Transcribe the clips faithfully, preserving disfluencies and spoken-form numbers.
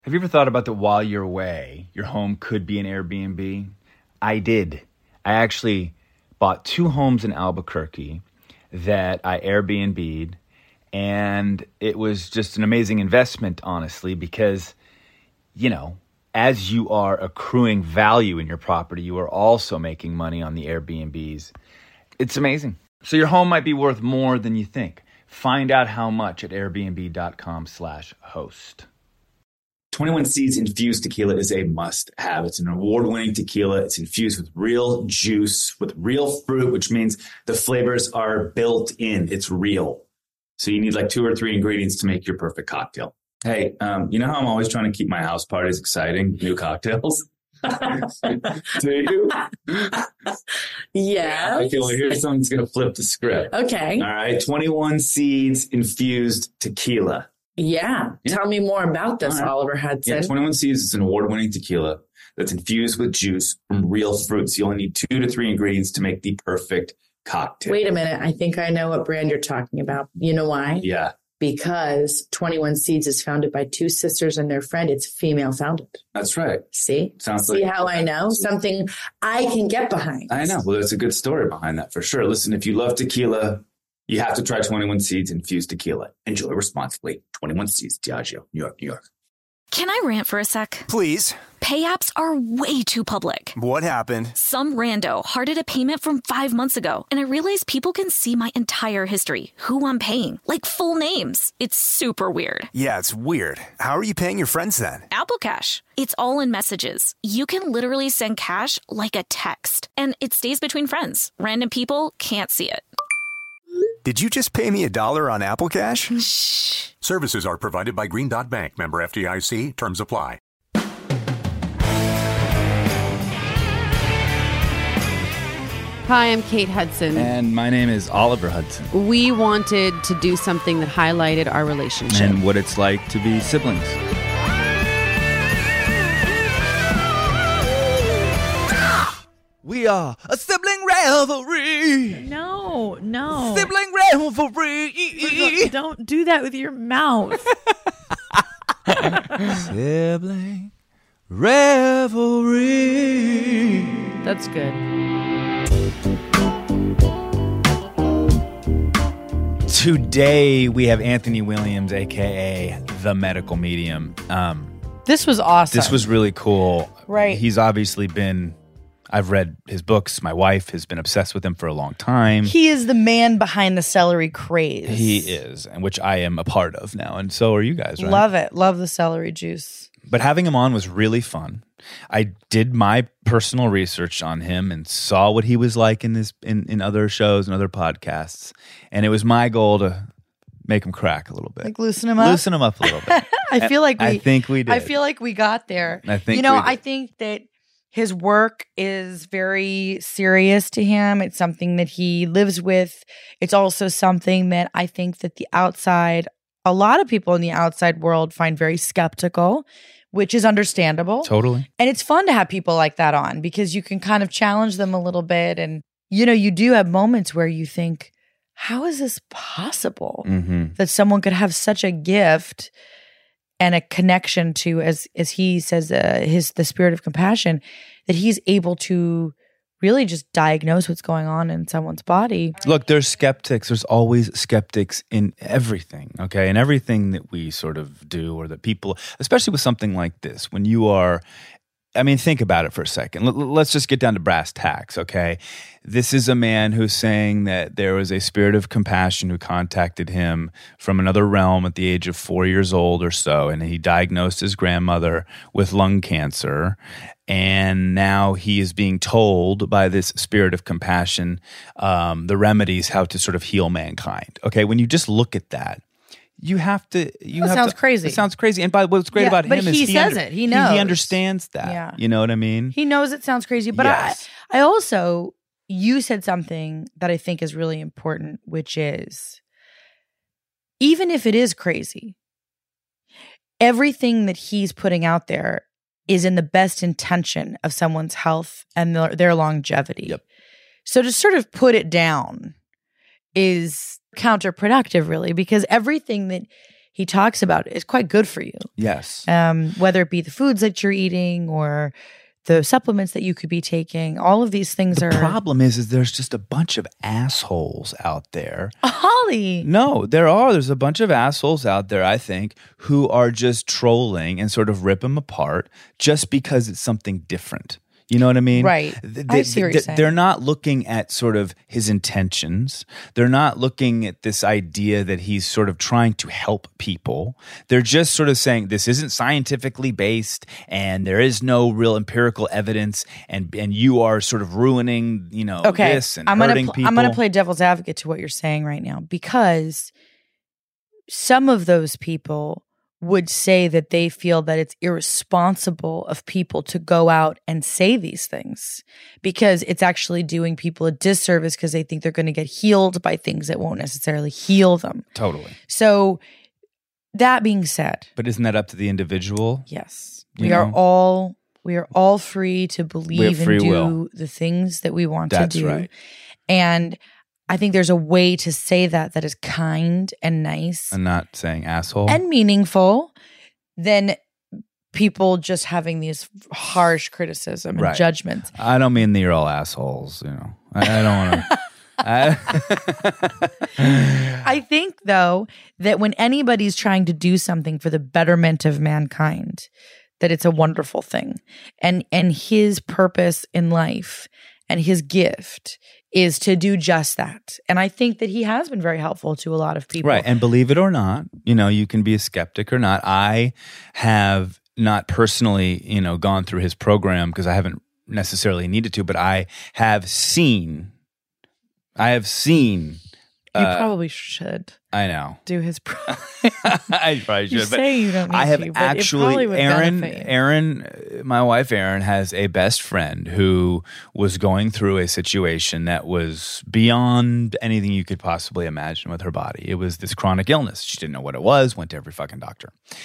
Have you ever thought about that while you're away, your home could be an Airbnb? I did. I actually bought two homes in Albuquerque that I Airbnb'd, and it was just an amazing investment, honestly, because, you know, as you are accruing value in your property, you are also making money on the Airbnbs. It's amazing. So your home might be worth more than you think. Find out how much at airbnb.com slash host. twenty-one Seeds Infused Tequila is a must-have. It's an award-winning tequila. It's infused with real juice, with real fruit, which means the flavors are built in. It's real. So you need like two or three ingredients to make your perfect cocktail. Hey, um, you know how I'm always trying to keep my house parties exciting? New cocktails. Do you? Yeah. I feel like here's someone's going to flip the script. Okay. All right. twenty-one Seeds Infused Tequila. Yeah. Yeah. Tell me more about this, All right. Oliver Hudson. Yeah, twenty-one Seeds is an award-winning tequila that's infused with juice from real fruits. You only need two to three ingredients to make the perfect cocktail. Wait a minute. I think I know what brand you're talking about. You know why? Yeah, Because twenty-one Seeds is founded by two sisters and their friend. It's female founded. that's right. See? Sounds See like how I know? Something I can get behind. I know. Well, there's a good story behind that for sure. Listen, if you love tequila, you have to try twenty-one Seeds Infused Tequila. Enjoy responsibly. twenty-one Seeds, Diageo, New York, New York. Can I rant for a sec? Please. Pay apps are way too public. What happened? Some rando hearted a payment from five months ago, and I realized people can see my entire history, who I'm paying, like full names. It's super weird. Yeah, it's weird. How are you paying your friends then? Apple Cash. It's all in messages. You can literally send cash like a text, and it stays between friends. Random people can't see it. Did you just pay me a dollar on Apple Cash? Shh. Services are provided by Green Dot Bank. Member F D I C. Terms apply. Hi, I'm Kate Hudson. And my name is Oliver Hudson. We wanted to do something that highlighted our relationship. And what it's like to be siblings. We are a sibling revelry. No, no. Sibling revelry. Don't do that with your mouth. Sibling revelry. That's good. Today we have Anthony Williams, a k a. The Medical Medium. Um, This was awesome. this was really cool. Right. He's obviously been, I've read his books. My wife has been obsessed with him for a long time. He is the man behind the celery craze. He is, and which I am a part of now, and so are you guys, right? Love it. Love the celery juice. But having him on was really fun. I did my personal research on him and saw what he was like in this in, in other shows and other podcasts, and it was my goal to make him crack a little bit, Like loosen him up. loosen him up a little bit. I feel like we. I think we did. I feel like we got there. I think you know. we did. I think that his work is very serious to him. It's something that he lives with. It's also something that I think that the outside, a lot of people in the outside world find very skeptical, which is understandable. Totally. And it's fun to have people like that on because you can kind of challenge them a little bit. And, you know, you do have moments where you think, how is this possible Mm-hmm. that someone could have such a gift and a connection to, as as he says, uh, his the spirit of compassion, that he's able to really just diagnose what's going on in someone's body. Look, there's skeptics. There's always skeptics in everything, okay? And everything that we sort of do or that people, especially with something like this, when you are, I mean, think about it for a second. L- let's just get down to brass tacks, okay? This is a man who's saying that there was a spirit of compassion who contacted him from another realm at the age of four years old or so, and he diagnosed his grandmother with lung cancer. And now he is being told by this spirit of compassion um, the remedies how to sort of heal mankind. Okay, when you just look at that, you have to. You That have sounds to, crazy. It sounds crazy. And by what's great Yeah, about but him is he he says under- it. He knows. He understands that. Yeah. You know what I mean? He knows it sounds crazy, but Yes. I, I also, you said something that I think is really important, which is even if it is crazy, everything that he's putting out there is in the best intention of someone's health and their, their longevity. Yep. So to sort of put it down is counterproductive, really, because everything that he talks about is quite good for you. Yes. Um, whether it be the foods that you're eating or the supplements that you could be taking, all of these things the are. The problem is, is there's just a bunch of assholes out there. Holly. No, there are. There's a bunch of assholes out there, I think, who are just trolling and sort of rip him apart just because it's something different. You know what I mean? Right. They, I see what they, you're saying. They're not looking at sort of his intentions. They're not looking at this idea that he's sort of trying to help people. They're just sort of saying this isn't scientifically based and there is no real empirical evidence and and you are sort of ruining, you know, okay. this and I'm hurting gonna pl- people. I'm going to play devil's advocate to what you're saying right now, because some of those people would say that they feel that it's irresponsible of people to go out and say these things because it's actually doing people a disservice because they think they're going to get healed by things that won't necessarily heal them. Totally. So that being said, But isn't that up to the individual? yes, You we know? are all we are all free to believe free and do will. the things that we want That's to do. right. And I think there's a way to say that that is kind and nice I'm not saying asshole. and meaningful than people just having these harsh criticism and Right. judgments. I don't mean that you're all assholes, you know. I, I don't want to. I, I think, though, that when anybody's trying to do something for the betterment of mankind, that it's a wonderful thing. And and his purpose in life and his gift is to do just that. And I think that he has been very helpful to a lot of people. Right. And believe it or not, you know, you can be a skeptic or not. I have not personally, you know, gone through his program because I haven't necessarily needed to, but I have seen, I have seen. You uh, probably should I know. do his program. I probably should. You but say you don't need I have to, but it actually, probably would Erin, benefit you. Erin, uh, my wife Erin has a best friend who was going through a situation that was beyond anything you could possibly imagine with her body. It was this chronic illness. She didn't know what it was, went to every fucking doctor.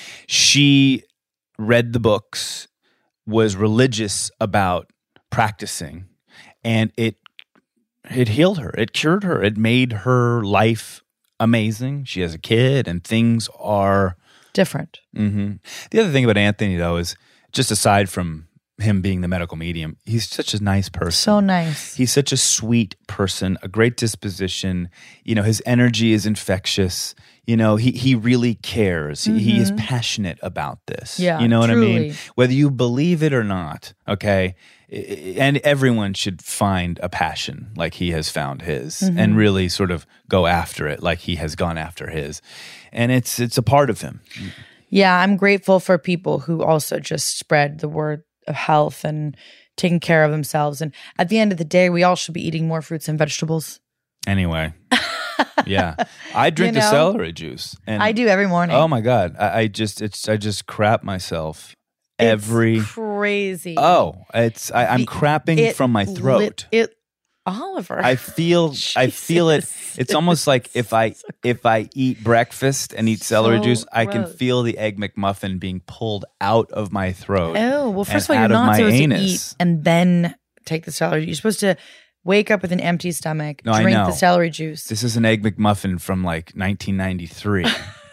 She read the books, was religious about practicing, and it it healed her. It cured her. It made her life amazing. She has a kid and things are Different. Mm-hmm. The other thing about Anthony, though, is just aside from him being the medical medium, he's such a nice person. So nice. He's such a sweet person, a great disposition. You know, his energy is infectious. You know, he he really cares. He, he is passionate about this. Yeah, you know what I mean? truly. Whether you believe it or not, okay? I- And everyone should find a passion like he has found his and really sort of go after it like he has gone after his. And it's it's a part of him. Yeah, I'm grateful for people who also just spread the word of health and taking care of themselves. And at the end of the day, we all should be eating more fruits and vegetables. Anyway. Yeah. I drink You the know? celery juice. And I do every morning. Oh my God. I, I just it's I just crap myself every It's crazy. Oh, it's I, I'm The- crapping it from my throat. lit- it Oliver. I feel I feel it. Jesus. It's almost like if I if I eat breakfast and eat celery So juice, I can gross. feel the egg McMuffin being pulled out of my throat. Oh, well, first of all, and you're out of not my supposed anus. to eat and then take the celery juice. You're supposed to wake up with an empty stomach, No, I drink know. the celery juice. This is an egg McMuffin from like nineteen ninety-three.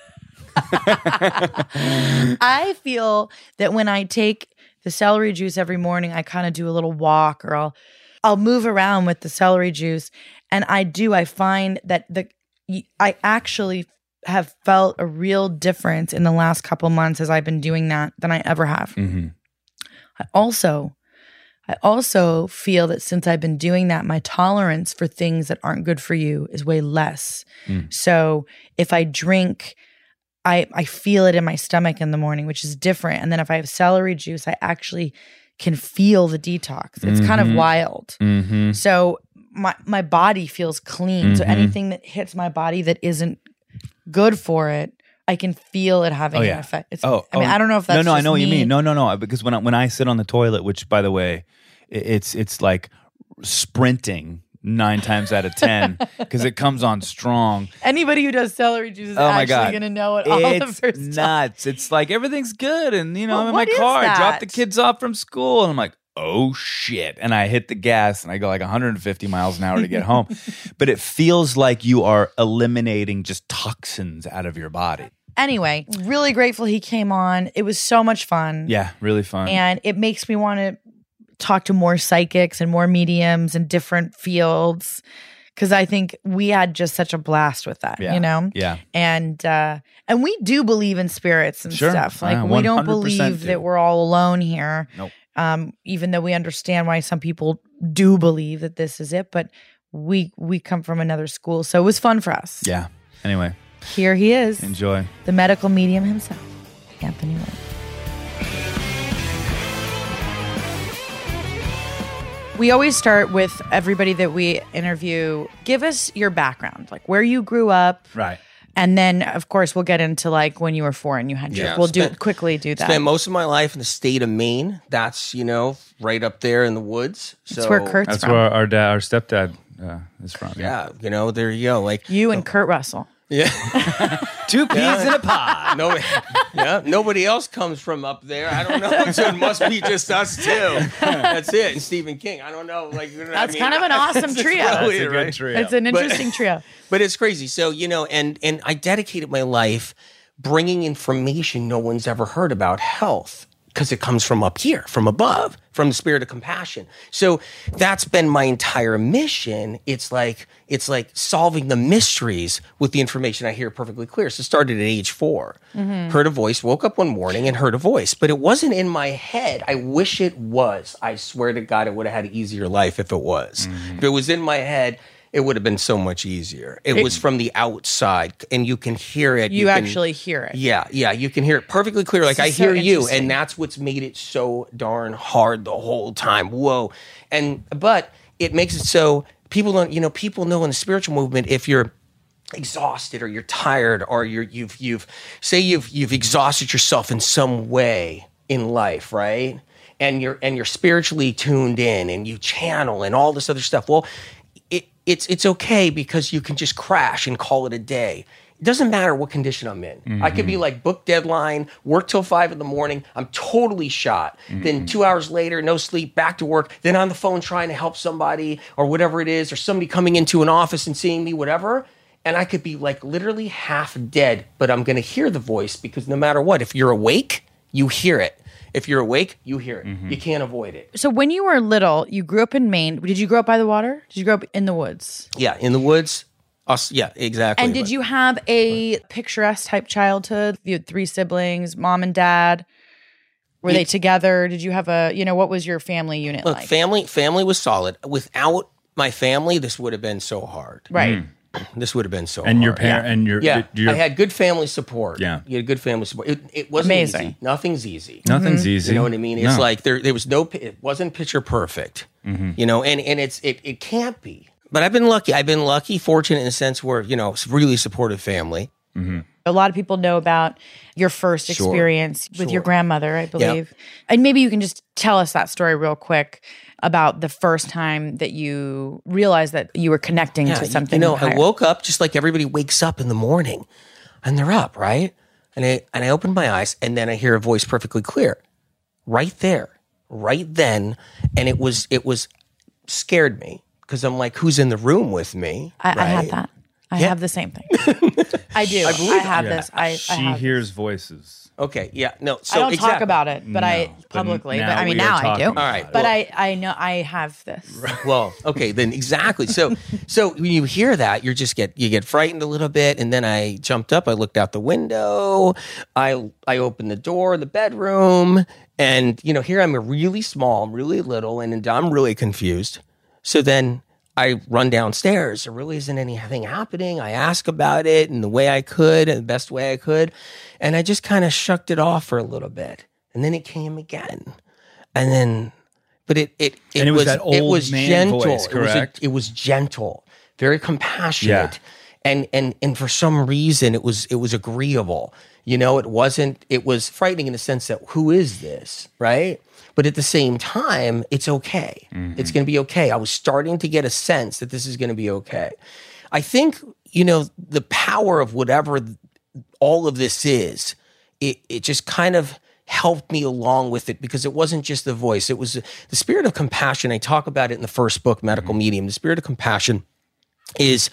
I feel that when I take the celery juice every morning, I kind of do a little walk or I'll I'll move around with the celery juice. And I do, I find that the I actually have felt a real difference in the last couple months as I've been doing that than I ever have. hmm I also I also feel that since I've been doing that, my tolerance for things that aren't good for you is way less. Mm. So if I drink, I I feel it in my stomach in the morning, which is different. And then if I have celery juice, I actually can feel the detox. It's kind of Mhm. wild. hmm So my my body feels clean. So Mhm. anything that hits my body that isn't good for it, I can feel it having Oh, an yeah. effect. It's, Oh, I mean, oh, I don't know if that's no, no. I just know what you me. mean. No, no, no. Because when I, when I sit on the toilet, which by the way, i- it's it's like sprinting nine times out of ten because it comes on strong. Anybody who does celery juice is Oh my actually God. going to know it all It's the first time. nuts. It's like everything's good, and you know Well, I'm in my what is car. I drop the that? kids off from school, and I'm like, oh shit! And I hit the gas, and I go like one hundred fifty miles an hour to get home. But it feels like you are eliminating just toxins out of your body. Anyway, really grateful he came on. It was so much fun. Yeah, really fun. And it makes me want to talk to more psychics and more mediums in different fields, because I think we had just such a blast with that, Yeah. you know? Yeah. And uh, and we do believe in spirits and Sure. stuff. Like, Yeah, we don't one hundred percent believe do. that we're all alone here. Nope. Um, even though we understand why some people do believe that this is it, but we we come from another school. So it was fun for us. Yeah. Anyway, Here he is, enjoy. the medical medium himself, Anthony Wayne. We always start with everybody that we interview. Give us your background, like where you grew up. Right. And then, of course, we'll get into like when you were four and you had your. Yeah, we'll do spent- quickly do that. Spent most of my life in the state of Maine. That's, you know, right up there in the woods. So, That's where Kurt's That's from. where our dad, our stepdad uh, is from. Yeah, you know, there you go. Like, You and Kurt Russell. yeah. Two peas in a pod. No, yeah, nobody else comes from up there. I don't know. So it must be just us two. That's it. And Stephen King. I don't know. Like, you know what That's I mean? kind of an awesome It's trio. probably That's a it, good right? trio. It's an But- interesting trio. But it's crazy. So, you know, and and I dedicated my life bringing information no one's ever heard about health, because it comes from up here, from above, from the spirit of compassion. So that's been my entire mission. It's like it's like solving the mysteries with the information I hear perfectly clear. So it started at age four. Heard a voice, woke up one morning and heard a voice, but it wasn't in my head. I wish it was. I swear to God, it would have had an easier life if it was. If it was in my head, it would have been so much easier. It, was from the outside, and you can hear it. You, can- actually hear it. Yeah, yeah, you can hear it perfectly clear. Like, This I is so hear you, interesting. and that's what's made it so darn hard the whole time. Whoa. And, but it makes it so people don't, you know, people know in the spiritual movement, if you're exhausted or you're tired or you're, you've, you've, say you've, you've exhausted yourself in some way in life, right? And you're, and you're spiritually tuned in and you channel and all this other stuff. Well, it, it's, it's okay, because you can just crash and call it a day. It doesn't matter what condition I'm in. Mm-hmm. I could be like book deadline, work till five in the morning. I'm totally shot. Mm-hmm. Then two hours later, no sleep, back to work. Then on the phone trying to help somebody or whatever it is, or somebody coming into an office and seeing me, whatever. And I could be like literally half dead, but I'm going to hear the voice, because no matter what, if you're awake, you hear it. If you're awake, you hear it. Mm-hmm. You can't avoid it. So when you were little, you grew up in Maine. Did you grow up by the water? Did you grow up in the woods? Yeah, in the woods. Us, yeah, exactly. And did But- you have a picturesque type childhood? You had three siblings, mom and dad. Were they together? Did you have a, you know, what was your family unit Look, like? family family was solid. Without my family, this would have been so hard. Right. This would have been so And hard. your parent and your Yeah, your, I had good family support. Yeah. You had good family support. It, it wasn't Amazing. easy. Nothing's easy. nothing's easy. You know what I mean? It's No. like there there was no, it wasn't picture perfect. You know, and, and it's it, it can't be. But I've been lucky. I've been lucky, fortunate in a sense where, you know, it's really supportive family. A lot of people know about your first Sure. experience with your Sure. grandmother, I believe. And maybe you can just tell us that story real quick about the first time that you realized that you were connecting Yeah, to you- something. You know, higher. I woke up just like everybody wakes up in the morning, and they're up, right? And I and I opened my eyes, and then I hear a voice perfectly clear, right there, right then, and it was it was scared me, because I'm like, who's in the room with me? I, I had right? that. I Yeah. have the same thing. I do. I, have Yeah. this. I, I she have hears voices. Okay, yeah, no. So I don't exactly. talk about it, but I No, but publicly. But, now I mean, we are now I do. talking All right, But well- I, I know I have this. Well, okay, then exactly. So, so when you hear that, you just get you get frightened a little bit, and then I jumped up. I looked out the window. I I opened the door of the bedroom, and you know, here I'm really small, I'm really little, and I'm really confused. So then I run downstairs. There really isn't anything happening. I ask about it in the way I could, and the best way I could, and I just kind of shucked it off for a little bit, and then it came again, and then. But it it it, And it was was that it old was man gentle. voice, It was a- correct? It was gentle, very compassionate, Yeah. and and and for some reason it was it was agreeable. You know, it wasn't. It was frightening in the sense that who is this, right? But at the same time, it's okay. Mm-hmm. It's going to be okay. I was starting to get a sense that this is going to be okay. I think, you know, the power of whatever th- all of this is, it it just kind of helped me along with it, because it wasn't just the voice. It was the spirit of compassion. I talk about it in the first book, Medical Medium. The spirit of compassion is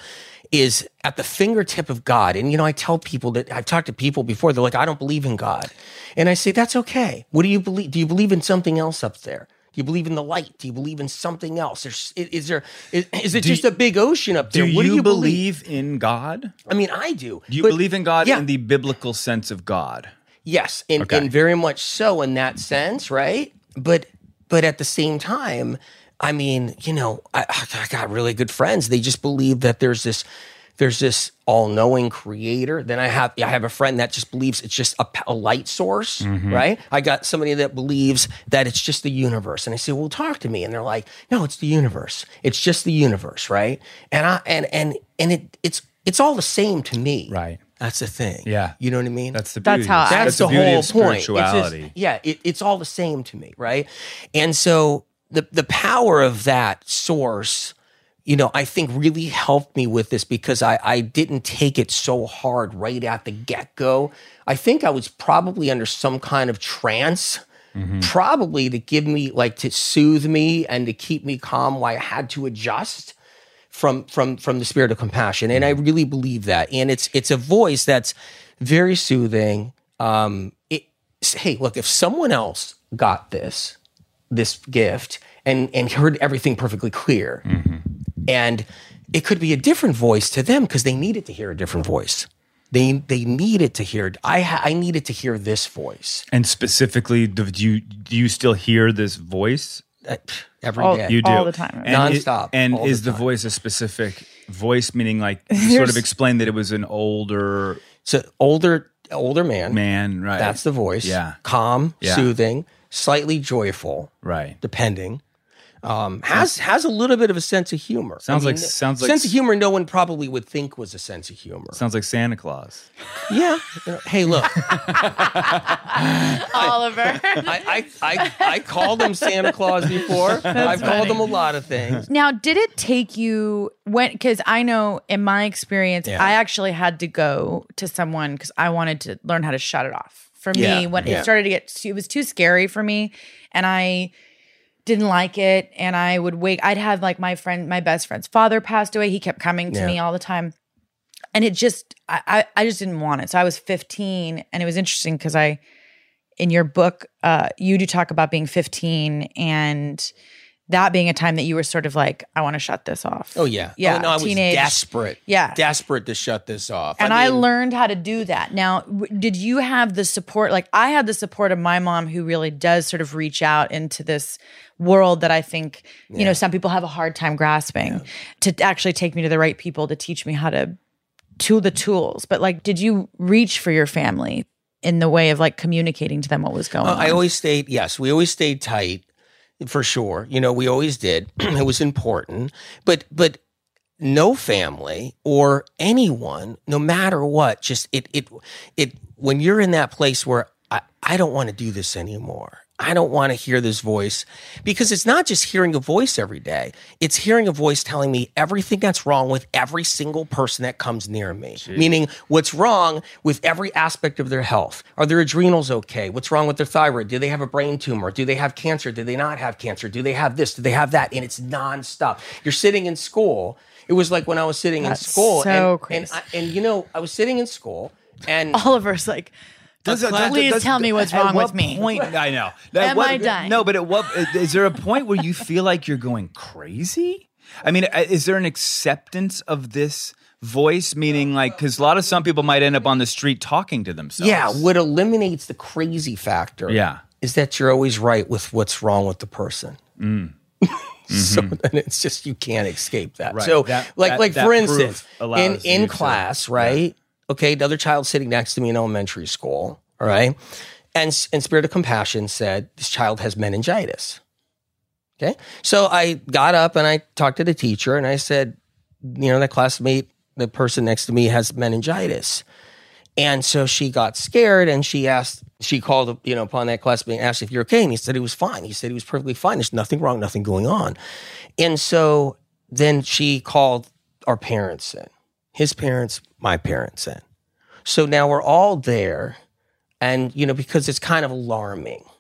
is at the fingertip of God. And, you know, I tell people that I've talked to people before, they're like, I don't believe in God. And I say, that's okay. What do you believe? Do you believe in something else up there? Do you believe in the light? Do you believe in something else? Is, is there, is, is it do just you, a big ocean up there? Do what you, do you believe, believe in God? I mean, I do. Do you but, believe in God yeah. in the biblical sense of God? Yes, and, Okay. and very much so in that sense, right? But but at the same time, I mean, you know, I, I got really good friends. They just believe that there's this there's this all-knowing creator. Then I have I have a friend that just believes it's just a, a light source, Mm-hmm. right? I got somebody that believes that it's just the universe. And I say, well, talk to me. And they're like, no, it's the universe. It's just the universe, right? And I and and and it it's it's all the same to me. Right. That's the thing. Yeah. You know what I mean? That's the That's beauty. how I- That's, the the beauty whole of point. It's just- spirituality. yeah, it, it's all the same to me, right? And so the the power of that source, you know, I think really helped me with this because I, I didn't take it so hard right at the get-go. I think I was probably under some kind of trance, Mm-hmm. probably to give me, like, to soothe me and to keep me calm while I had to adjust from from from the spirit of compassion. And I really believe that. And it's it's a voice that's very soothing. Um, it, hey, look, if someone else got this, this gift and, and heard everything perfectly clear, Mm-hmm. and it could be a different voice to them because they needed to hear a different voice. They they needed to hear, I ha, I needed to hear this voice. And specifically, do you do you still hear this voice? Uh, every day. All- You do all the time. And it- Nonstop, and all is the the, time. voice a specific voice? Meaning, like, you sort of There's- explained that it was an older So older older man. man, right? That's the voice. Yeah. Calm, Yeah. soothing, slightly joyful, right. depending. Um, has has a little bit of a sense of humor. Sounds like- sounds like- sense of humor. No one probably would think was a sense of humor. Sounds like Santa Claus. Yeah. Hey, look, Oliver. I, I I I called him Santa Claus before. I've called him a lot of things. Now, did it take you when? Because I know in my experience, Yeah. I actually had to go to someone because I wanted to learn how to shut it off. For Yeah, me, when yeah. it started to get, it was too scary for me, and I didn't like it. And I would wake. I'd have like my friend, my best friend's father passed away. He kept coming to Yeah. me all the time, and it just, I, I, I just didn't want it. So I was fifteen, and it was interesting because I, in your book, uh, you do talk about being fifteen and that being a time that you were sort of like, I want to shut this off. Oh yeah, Yeah, Oh, no, I was teenage- desperate. Yeah. desperate to shut this off. And I, mean, learned how to do that. Now, w- did you have the support? Like, I had the support of my mom, who really does sort of reach out into this world that I think, you know, some people have a hard time grasping, to actually take me to the right people to teach me how to, to the tools. But like, did you reach for your family in the way of like communicating to them what was going Uh, on? I always stayed, yes, we always stayed tight for sure. You know, we always did. It was important. But, but no family or anyone, no matter what, just it, it, it, when you're in that place where I, I don't want to do this anymore. I don't want to hear this voice, because it's not just hearing a voice every day. It's hearing a voice telling me everything that's wrong with every single person that comes near me. Meaning, what's wrong with every aspect of their health? Are their adrenals okay? What's wrong with their thyroid? Do they have a brain tumor? Do they have cancer? Do they not have cancer? Do they have this? Do they have that? And it's nonstop. You're sitting in school. It was like when I was sitting That's in school. so and, crazy. and, I, and, you know, I was sitting in school and Oliver's like, Does- Please does- does- tell me what's at wrong what with me. Point, I know. At Am what- I dying? No, but at what is there a point where you feel like you're going crazy? I mean, uh, is there an acceptance of this voice? Meaning, like, because a lot of some people might end up on the street talking to themselves. yeah, what eliminates the crazy factor Yeah. is that you're always right with what's wrong with the person. So then it's just, you can't escape that. Mm. Right. So That- like, that- like that for proof instance, in, allows in you to- class, right? Okay, another child sitting next to me in elementary school, all right? And, and Spirit of Compassion said, this child has meningitis. Okay. So I got up and I talked to the teacher and I said, you know, that classmate, the person next to me has meningitis. And so she got scared and she asked, she called, you know, upon that classmate and asked if you're okay. And he said he was fine. He said he was perfectly fine. There's nothing wrong, nothing going on. And so then she called our parents in, his parents, my parents in. So now we're all there. And, you know, because it's kind of alarming.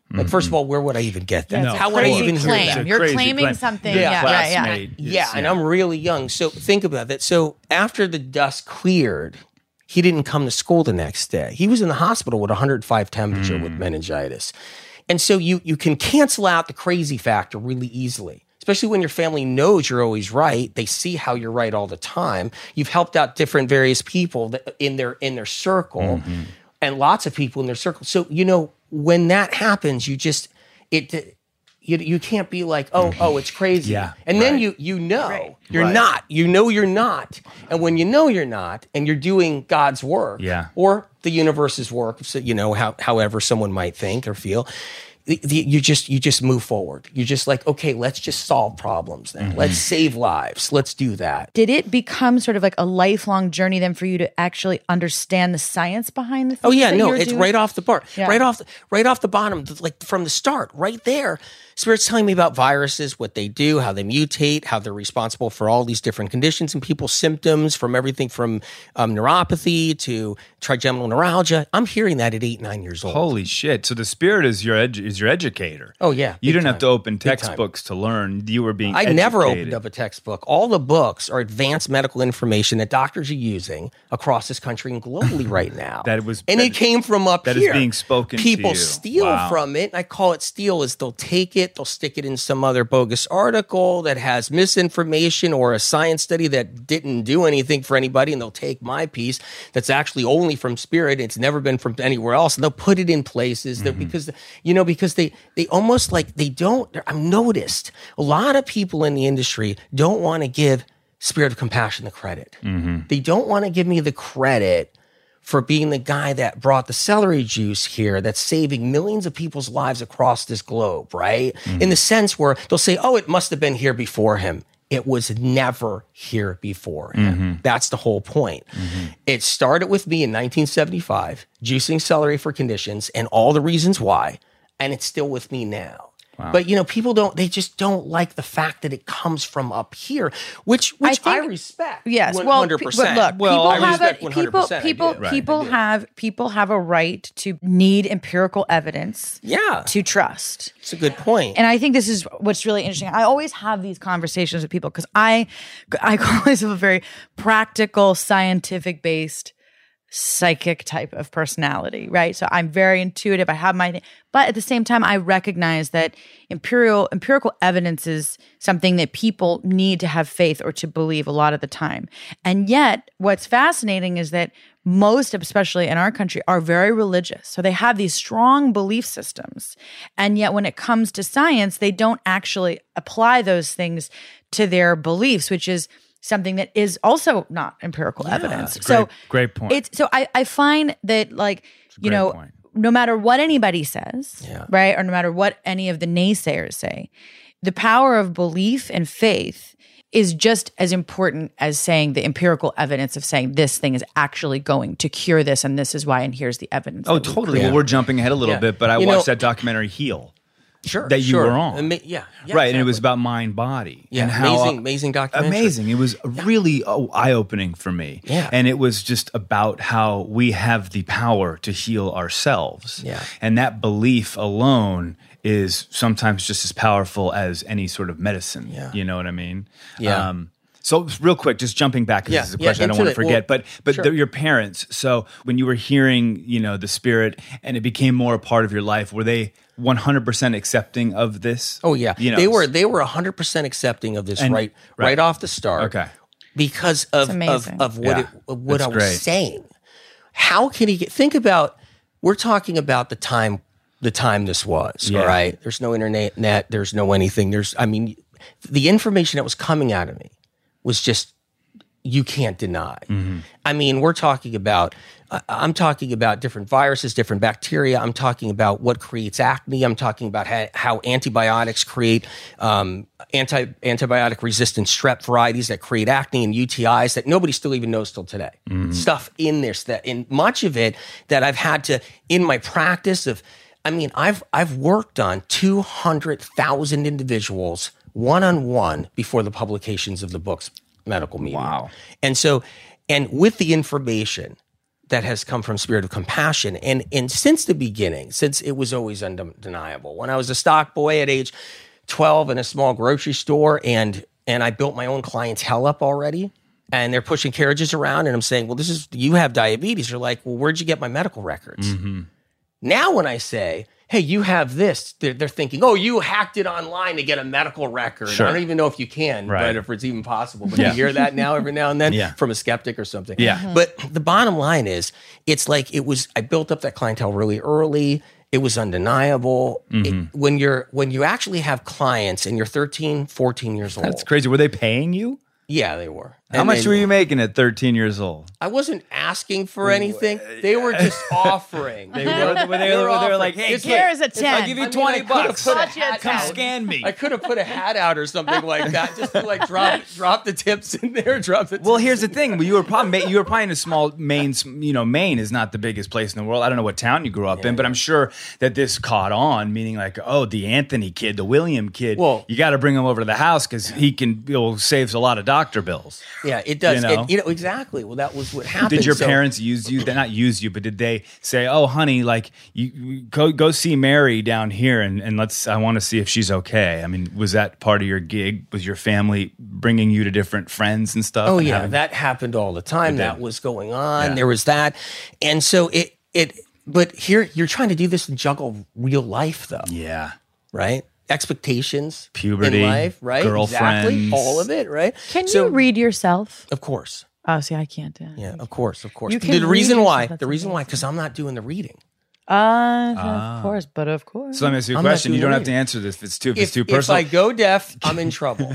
Like, first of all, where would I even get that? No. How would I Crazy even hear claim. that? You're Crazy claiming claim. something. The Yeah, right, yeah. classmate is- Yeah, and I'm really young. So think about that. So after the dust cleared, he didn't come to school the next day. He was in the hospital with one hundred five temperature with meningitis. And so you you can cancel out the crazy factor really easily, especially when your family knows you're always right. They see how you're right all the time. You've helped out different various people that, in their in their circle, and lots of people in their circle. So, you know, when that happens, you just it you you can't be like, oh, oh, it's crazy. Yeah, and then right. you you know Right. you're Right. not. You know you're not. And when you know you're not, and you're doing God's work, Yeah. or the universe's work, so, you know, how, however someone might think or feel, the, the, you just you just move forward. You're just like, okay, let's just solve problems then. Let's save lives. Let's do that. Did it become sort of like a lifelong journey then for you to actually understand the science behind the things Oh yeah, that no, you're it's doing? right off the bar, Yeah. right off, the, right off the bottom, like from the start, right there. Spirit's telling me about viruses, what they do, how they mutate, how they're responsible for all these different conditions and people's symptoms, from everything from um, neuropathy to trigeminal neuralgia. I'm hearing that at eight, nine years old. Holy shit! So the spirit is your edu- is your educator. Oh, yeah, you big didn't have to time. open Big time. textbooks to learn. You were being. I never educated. opened up a textbook. All the books are advanced medical information that doctors are using across this country and globally right now. That was- and that- it came from up that is here. being spoken to People you. steal Wow. from it, and I call it steal. Is they'll take it, they'll stick it in some other bogus article that has misinformation or a science study that didn't do anything for anybody, and they'll take my piece that's actually only from Spirit. It's never been from anywhere else, and they'll put it in places that because you know because they they almost like they don't. I've noticed a lot of people in the industry don't want to give Spirit of Compassion the credit. They don't want to give me the credit for being the guy that brought the celery juice here that's saving millions of people's lives across this globe, right? In the sense where they'll say, oh, it must have been here before him. It was never here before him. That's the whole point. It started with me in nineteen seventy-five, juicing celery for conditions and all the reasons why, and it's still with me now. But, you know, people don't, they just don't like the fact that it comes from up here, which which I, think- respect. Yes, one well, hundred pe- percent. but look, Well, people I have respect a, one hundred people percent. I people do. Right, people I do. have people have a right to need empirical evidence Yeah. to trust. It's a good point. And I think this is what's really interesting. I always have these conversations with people because I I call myself a very practical, scientific based psychic type of personality, right? So I'm very intuitive. I have my thing. But at the same time, I recognize that empirical empirical evidence is something that people need to have faith or to believe a lot of the time. And yet, what's fascinating is that most, especially in our country, are very religious. So they have these strong belief systems. And yet when it comes to science, they don't actually apply those things to their beliefs, which is something that is also not empirical evidence. Great- so great point. It's so I, I find that like, you great know, point. no matter what anybody says, Yeah. right? Or no matter what any of the naysayers say, the power of belief and faith is just as important as saying the empirical evidence of saying this thing is actually going to cure this and this is why and here's the evidence. Oh, that we totally. create. Well, we're jumping ahead a little Yeah. bit, but I You watched know- that documentary Heal Sure. that you sure. were on. Ama- yeah. yeah. right, and it was exactly. about mind body. Yeah, and how, amazing, amazing documentary. Amazing. It was really oh, eye opening for me. Yeah. And it was just about how we have the power to heal ourselves. Yeah. And that belief alone is sometimes just as powerful as any sort of medicine. Yeah. You know what I mean? Yeah. Um, so real quick, just jumping back, because Yeah, this is a yeah, question I don't into want to it. forget. Well, but but sure. the- your parents, so when you were hearing, you know, the spirit and it became more a part of your life, were they one hundred percent accepting of this? Oh yeah, You know, they were they were one hundred percent accepting of this And- right, right. right off the start. Okay. Because of of, amazing. of what Yeah. it, of what That's I was great. saying. How can he get? Think about. We're talking about the time the time this was. Yeah. All right. There's no internet. Net, there's no anything. There's. I mean, the information that was coming out of me was just you can't deny. Mm-hmm. I mean, we're talking about. I- I'm talking about different viruses, different bacteria. I'm talking about what creates acne. I'm talking about how, how antibiotics create um, anti antibiotic resistant strep varieties that create acne and U T Is that nobody still even knows till today. Stuff in this that in much of it that I've had to in my practice of. I mean, I've I've worked on two hundred thousand individuals one on one before the publications of the books Medical Media. Wow. And so, and with the information that has come from Spirit of Compassion. And, and since the beginning, since it was always undeniable, when I was a stock boy at age twelve in a small grocery store and, and I built my own clientele up already, and they're pushing carriages around and I'm saying, well, this is, you have diabetes. You're like, well, where'd you get my medical records? Mm-hmm. Now, when I say, hey, you have this, they're, they're thinking, oh, you hacked it online to get a medical record. Sure. I don't even know if you can, Right. but if it's even possible. But Yeah. you hear that now every now and then Yeah. from a skeptic or something. Yeah. But the bottom line is, it's like it was, I built up that clientele really early. It was undeniable. Mm-hmm. It, when you're, when you actually have clients and you're thirteen, fourteen years old. That's crazy. Were they paying you? Yeah, they were. How And much they- were you making at thirteen years old? I wasn't asking for anything. They were just offering. They were, they were, they were, they were offering. like, hey, It's kid, Here's a it's ten. I'll give you I mean, twenty I could've bucks. put a Such a hat Come out. scan me. I could have put a hat out or something like that, just to like drop drop the tips in there. Drop the. Tips Well, here's the thing. You were probably you were probably in a small Maine. You know, Maine is not the biggest place in the world. I don't know what town you grew up in, but I'm sure that this caught on. Meaning, like, oh, the Anthony kid, the William kid. Well- you got to bring him over to the house because he can. It saves a lot of doctor bills. Yeah, it does. You You know? know, you know exactly. Well, that was what happened. Did your So- parents use you? They not use you, but did they say, "Oh, honey, like you, you go go see Mary down here, and, and let's. I want to see if she's okay." I mean, was that part of your gig? Was your family bringing you to different friends and stuff? Oh and yeah, having- that happened all the time. It did. That was going on. Yeah. There was that, and so it it. But here you're trying to do this and juggle real life, though, yeah. right? Expectations, Puberty, in life, right? girlfriends. Exactly, all of it, right? Can So- you read yourself? Of course. Oh, see, I can't. Uh, Yeah, of course, of course. You can the read reason yourself, why, that's the reason why, amazing. because I'm not doing the reading. Uh, of course, but of course. So let me ask you a I'm not question. You doing don't the have to reading. answer this if it's too if, it's If, too if personal. I go deaf, I'm in trouble.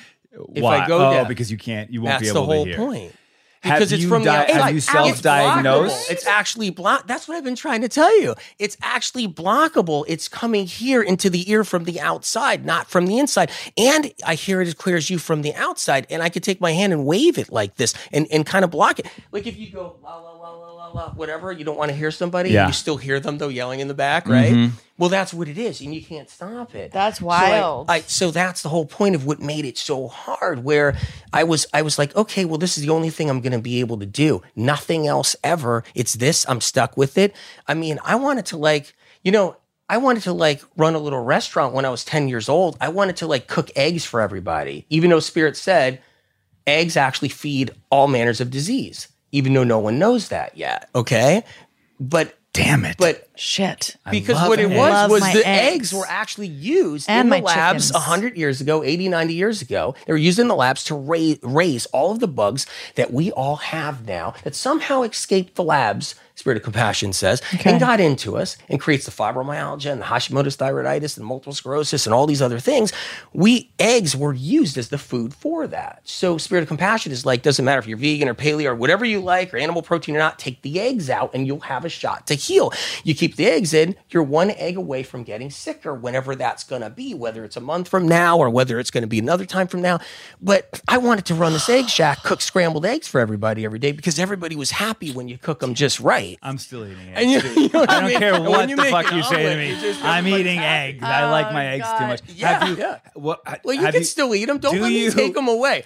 if Why? I go oh, deaf, because you can't. You won't that's be the able whole to hear. point. Have Because it's you from di- the have outside. you It's self-diagnosed? blockable. It's actually block. That's what I've been trying to tell you. It's actually blockable. It's coming here into the ear from the outside, not from the inside. And I hear it as clear as you from the outside. And I could take my hand and wave it like this and, and kind of block it. Like if you go la la la la la la, whatever, you don't want to hear somebody. Yeah. You still hear them though yelling in the back, right? Mm-hmm. Well, that's what it is, and you can't stop it. That's So I- wild. I, so that's the whole point of what made it so hard. Where I was, I was like, okay, well, this is the only thing I'm going to be able to do. Nothing else ever. It's this. I'm stuck with it. I mean, I wanted to like, you know, I wanted to like run a little restaurant when I was ten years old. I wanted to like cook eggs for everybody, even though Spirit said eggs actually feed all manners of disease, even though no one knows that yet. Okay, but. Damn it. But Shit. because love what it eggs. was Love was my the eggs. eggs were actually used And in the my labs chickens. one hundred years ago, eighty, ninety years ago. They were used in the labs to raise, raise all of the bugs that we all have now that somehow escaped the labs, Spirit of Compassion says, and got into us and creates the fibromyalgia and the Hashimoto's thyroiditis and multiple sclerosis and all these other things. We, eggs were used as the food for that. So Spirit of Compassion is like, doesn't matter if you're vegan or paleo or whatever you like or animal protein or not, take the eggs out and you'll have a shot to heal. You keep the eggs in, you're one egg away from getting sicker whenever that's going to be, whether it's a month from now or whether it's going to be another time from now. But I wanted to run this egg shack, cook scrambled eggs for everybody every day because everybody was happy when you cook them just right. I'm still eating eggs. And you, you know what I don't mean? care And when what you the make fuck an you say to omelet, me. it just I'm everybody's eating happy. eggs. I like my eggs too much. Yeah, have you, yeah. What, Well, you have can still eat them. Don't do let me you- take them away.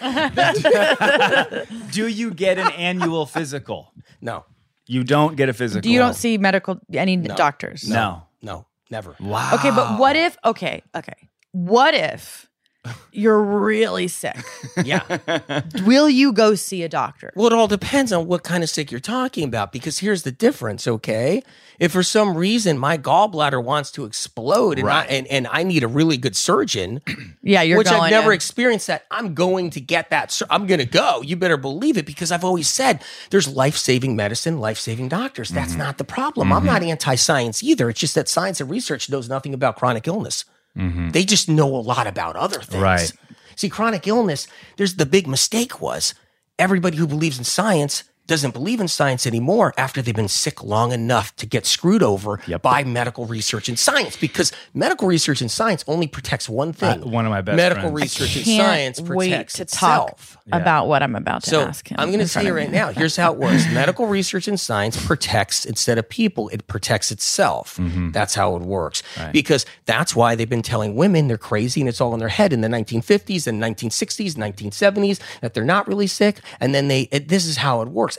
Do you get an annual physical? No, You don't get a physical. You don't see medical any doctors. No. no, never. Wow. Okay, but what if? Okay, okay. What if you're really sick? Yeah. Will you go see a doctor? Well, it all depends on what kind of sick you're talking about, because here's the difference, okay? If for some reason my gallbladder wants to explode and, Right. I, and, and I need a really good surgeon, Yeah, you're which going. I've never in. experienced that, I'm going to get that. sur- I'm going to go. You better believe it, because I've always said there's life-saving medicine, life-saving doctors. That's not the problem. I'm not anti-science either. It's just that science and research knows nothing about chronic illness. They just know a lot about other things. Right. See, chronic illness, there's the big mistake was everybody who believes in science doesn't believe in science anymore after they've been sick long enough to get screwed over Yep. by medical research and science, because medical research and science only protects one thing. Uh, one of my best medical friends. research and Can't science wait protects to talk itself. about what I'm about to So ask him. I'm going in to front tell you of right me. now, here's how it works. Medical research and science protects instead of people. It protects itself. Mm-hmm. That's how it works. Because that's why they've been telling women they're crazy and it's all in their head in the nineteen fifties and nineteen sixties, nineteen seventies, that they're not really sick. And then they, it, this is how it works.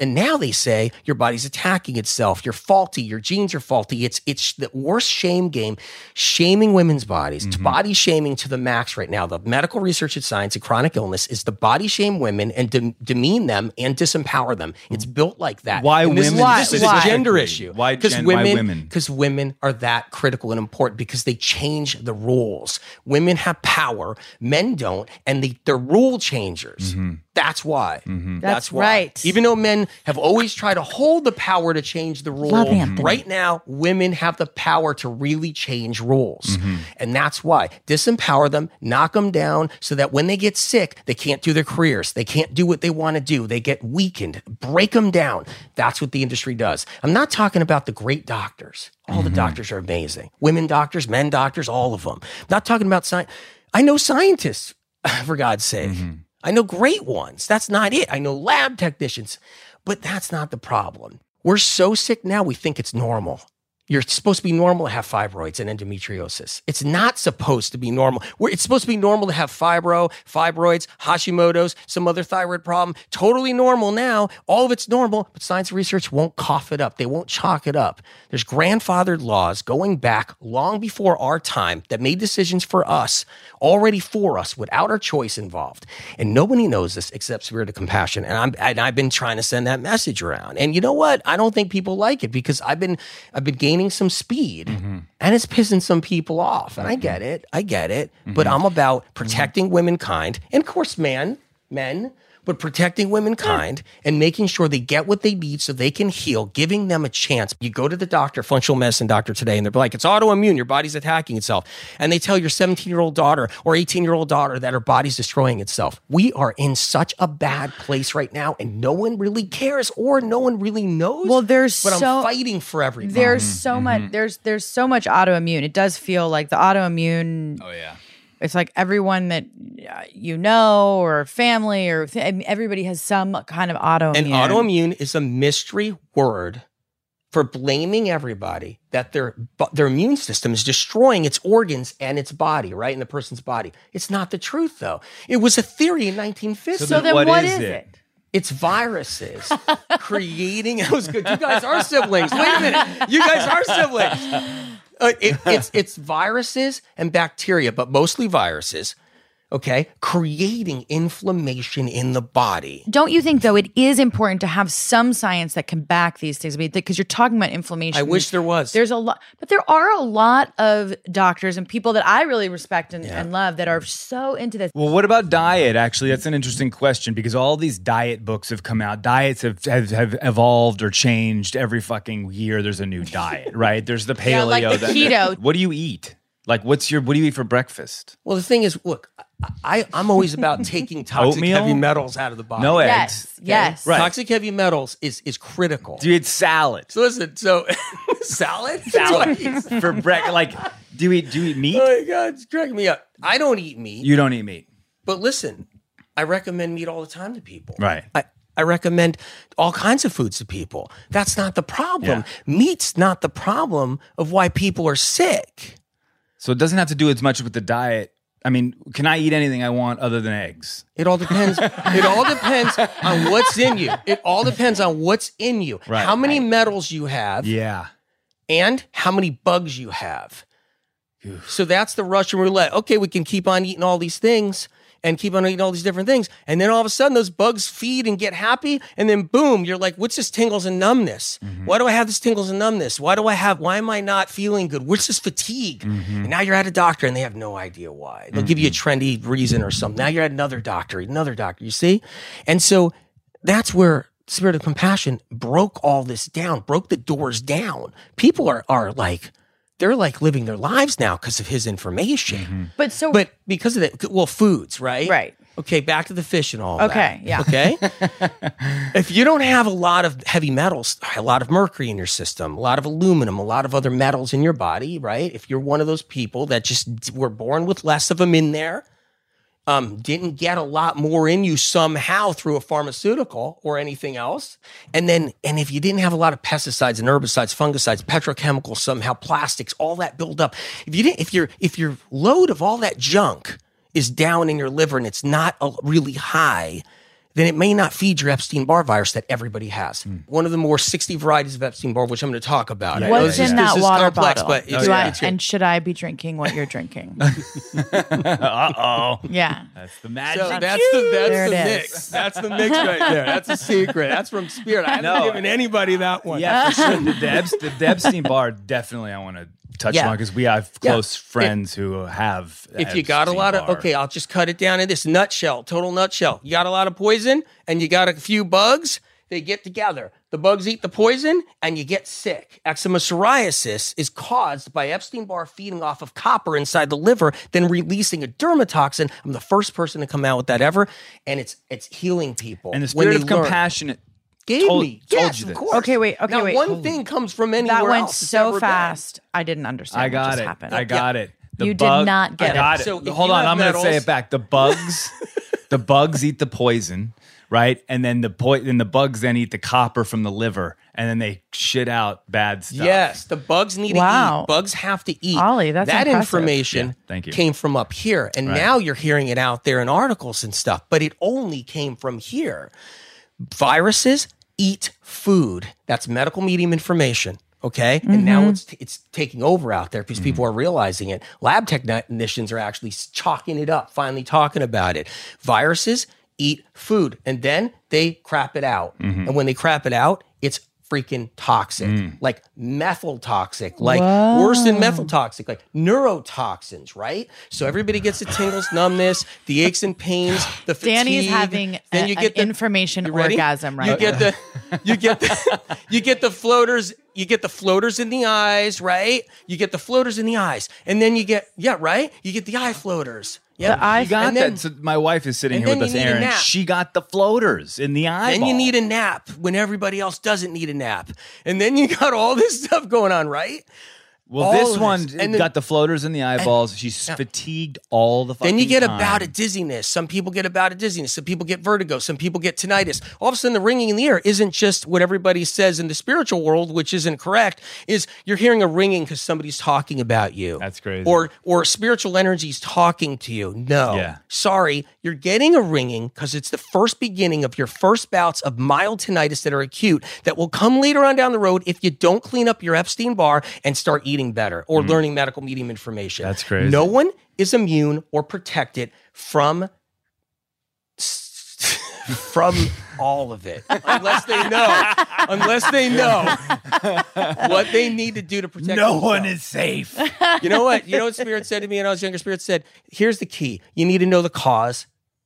And now they say your body's attacking itself. You're faulty. Your genes are faulty. It's it's the worst shame game, shaming women's bodies. It's body shaming to the max right now. The medical research and science of chronic illness is to body shame women and de- demean them and disempower them. It's built like that. Why And this women? Is, Why? this is Why? a gender issue. Why Because gen- why women, women? because women are that critical and important because they change the rules. Women have power, men don't, and they, they're rule changers. Mm-hmm. That's why. That's why. right. Even though men have always tried to hold the power to change the rules, Love Anthony. right now, women have the power to really change rules. Mm-hmm. And that's why. Disempower them, knock them down so that when they get sick, they can't do their careers. They can't do what they want to do. They get weakened. Break them down. That's what the industry does. I'm not talking about the great doctors. All Mm-hmm. the doctors are amazing. Women doctors, men doctors, all of them. I'm not talking about science. I know scientists, for God's sake. Mm-hmm. I know great ones. That's not it. I know lab technicians, but that's not the problem. We're so sick now, we think it's normal. You're supposed to be normal to have fibroids and endometriosis. It's not supposed to be normal. We're, it's supposed to be normal to have fibro, fibroids, Hashimoto's, some other thyroid problem. Totally normal now. All of it's normal, but science and research won't cough it up. They won't chalk it up. There's grandfathered laws going back long before our time that made decisions for us, already for us, without our choice involved. And nobody knows this except Spirit of Compassion. And, I'm, and I've been trying to send that message around. And you know what? I don't think people like it because I've been I've been gaining some speed Mm-hmm. and it's pissing some people off. And I get it. I get it. But I'm about protecting womankind and, of course, man, men, but protecting womankind and making sure they get what they need so they can heal, giving them a chance. You go to the doctor, functional medicine doctor today, and they're like, it's autoimmune. Your body's attacking itself. And they tell your seventeen-year-old daughter or eighteen-year-old daughter that her body's destroying itself. We are in such a bad place right now, and no one really cares or no one really knows. Well, there's but so- I'm fighting for everybody. There's so much. There's there's so much autoimmune. It does feel like the autoimmune. Oh yeah. It's like everyone that uh, you know or family or th- I mean, everybody has some kind of autoimmune. And autoimmune is a mystery word for blaming everybody that their their immune system is destroying its organs and its body, right, in the person's body. It's not the truth, though. It was a theory in nineteen fifty. So then what what is is it? it? It's viruses creating. That was good. You guys are siblings. Wait a minute. You guys are siblings. Uh, it, it's it's viruses and bacteria, but mostly viruses. Okay, creating inflammation in the body. Don't you think, though, it is important to have some science that can back these things? I mean, because you're talking about inflammation. I wish there was. There's a lot, but there are a lot of doctors and people that I really respect and, and love that are so into this. Well, what about diet? Actually, that's an interesting question because all these diet books have come out. Diets have have, have evolved or changed every fucking year. There's a new diet, right? There's the paleo. Yeah, like the that- keto. What do you eat? Like, what's your? What do you eat for breakfast? Well, the thing is, look, I, I'm always about taking toxic Oatmeal? heavy metals out of the body. No eggs. Yes, yes. Right. Toxic heavy metals is is critical. Do you eat salad? So listen, so salad, Salad Twice. for breakfast? Like, do you eat? Do you eat meat? Oh my God, it's cracking me up. I don't eat meat, You don't eat meat, but listen, I recommend meat all the time to people. right? I, I recommend all kinds of foods to people. That's not the problem. Yeah. Meat's not the problem of why people are sick. So it doesn't have to do as much with the diet. I mean, can I eat anything I want other than eggs? It all depends. It all depends on what's in you. It all depends on what's in you. Right. How many metals you have. Yeah. And how many bugs you have. So that's the Russian roulette. Okay, we can keep on eating all these things and keep on eating all these different things. And then all of a sudden those bugs feed and get happy. And then boom, you're like, what's this tingles and numbness? Mm-hmm. Why do I have this tingles and numbness? Why do I have, why am I not feeling good? What's this fatigue? Mm-hmm. And now you're at a doctor and they have no idea why. They'll give you a trendy reason or something. Now you're at another doctor, another doctor, you see? And so that's where Spirit of Compassion broke all this down, broke the doors down. People are, are like, they're like living their lives now because of his information. Mm-hmm. But so, But because of that, well, foods, right? Right. Okay, back to the fish and all Okay, that. yeah. Okay? If you don't have a lot of heavy metals, a lot of mercury in your system, a lot of aluminum, a lot of other metals in your body, right? If you're one of those people that just were born with less of them in there, um, didn't get a lot more in you somehow through a pharmaceutical or anything else. And then, and if you didn't have a lot of pesticides and herbicides, fungicides, petrochemicals, somehow plastics, all that build up. If you didn't, if your, if your load of all that junk is down in your liver and it's not a, really high, then it may not feed your Epstein-Barr virus that everybody has. Mm. One of the more sixty varieties of Epstein-Barr, which I'm going to talk about. Yeah, What's in that water complex, bottle? But it's, Do I, it's and should I be drinking what you're drinking? Uh-oh. Yeah. That's the magic. So that's the, that's There the it mix. is. That's the mix right there. That's a secret. That's from Spirit. I haven't No. given anybody that one. Yeah, for sure. The, the, Epst- the, the Epstein-Barr, definitely I want to touch Yeah. on because we have close Yeah. friends who have If you got a lot of, Epstein-Barr. okay, I'll just cut it down in this nutshell, total nutshell. You got a lot of poison and you got a few bugs, they get together. The bugs eat the poison and you get sick. Eczema psoriasis is caused by Epstein-Barr feeding off of copper inside the liver, then releasing a dermatoxin. I'm the first person to come out with that ever. And it's it's healing people. And the When spirit they of learn. compassionate Gave told, me. told Yes, you of this. course. Okay, wait, okay, now, wait. one Holy- thing comes from anywhere That went else. It's so never been. fast. I didn't understand I what got just it. happened. I got it. The You did bug- not get I got it. it. So if Hold you on, have I'm going to say metals- it back. The bugs, the bugs eat the poison, right? And then the po- and the bugs then eat the copper from the liver, and then they shit out bad stuff. Yes, the bugs need Wow. to eat. Bugs have to eat. Ollie, that's that impressive. information Yeah, thank you. came from up here, and Right. now you're hearing it out there in articles and stuff. But it only came from here. Viruses eat food. That's medical medium information. Okay, and Mm-hmm. now it's it's taking over out there because people are realizing it. Lab technicians are actually chalking it up, finally talking about it. Viruses eat food, and then they crap it out. And when they crap it out, it's freaking toxic, like methyl toxic, like worse than methyl toxic, like neurotoxins, right? So everybody gets the tingles, numbness, the aches and pains, the fatigue. Danny's having Then a- you an get the, information you ready? orgasm right You now. get the, you get the, you get the floaters. You get the floaters in the eyes, right? You get the floaters in the eyes, and then you get yeah, right. You get the eye floaters. Yeah, The eye- You got and then, that. So my wife is sitting and here with then us, you need a Aaron. nap. She got the floaters in the eyeball. Then you need a nap when everybody else doesn't need a nap, and then you got all this stuff going on, right? Well, all this of one this. And then- got the floaters in the eyeballs. She's fatigued all the fucking Then you get a time. bout of dizziness. Some people get a bout of dizziness. Some people get vertigo. Some people get tinnitus. All of a sudden, the ringing in the ear isn't just what everybody says in the spiritual world, which isn't correct. Is you're hearing a ringing because somebody's talking about you. That's crazy. Or or spiritual energy's talking to you. No, Yeah. sorry, you're getting a ringing because it's the first beginning of your first bouts of mild tinnitus that are acute that will come later on down the road if you don't clean up your Epstein-Barr and start eating better or learning medical medium information. That's crazy. No one is immune or protected from from all of it unless they know unless they know what they need to do to protect No themselves. one is safe. You know what? You know what Spirit said to me when I was younger? Spirit said, here's the key. You need to know the cause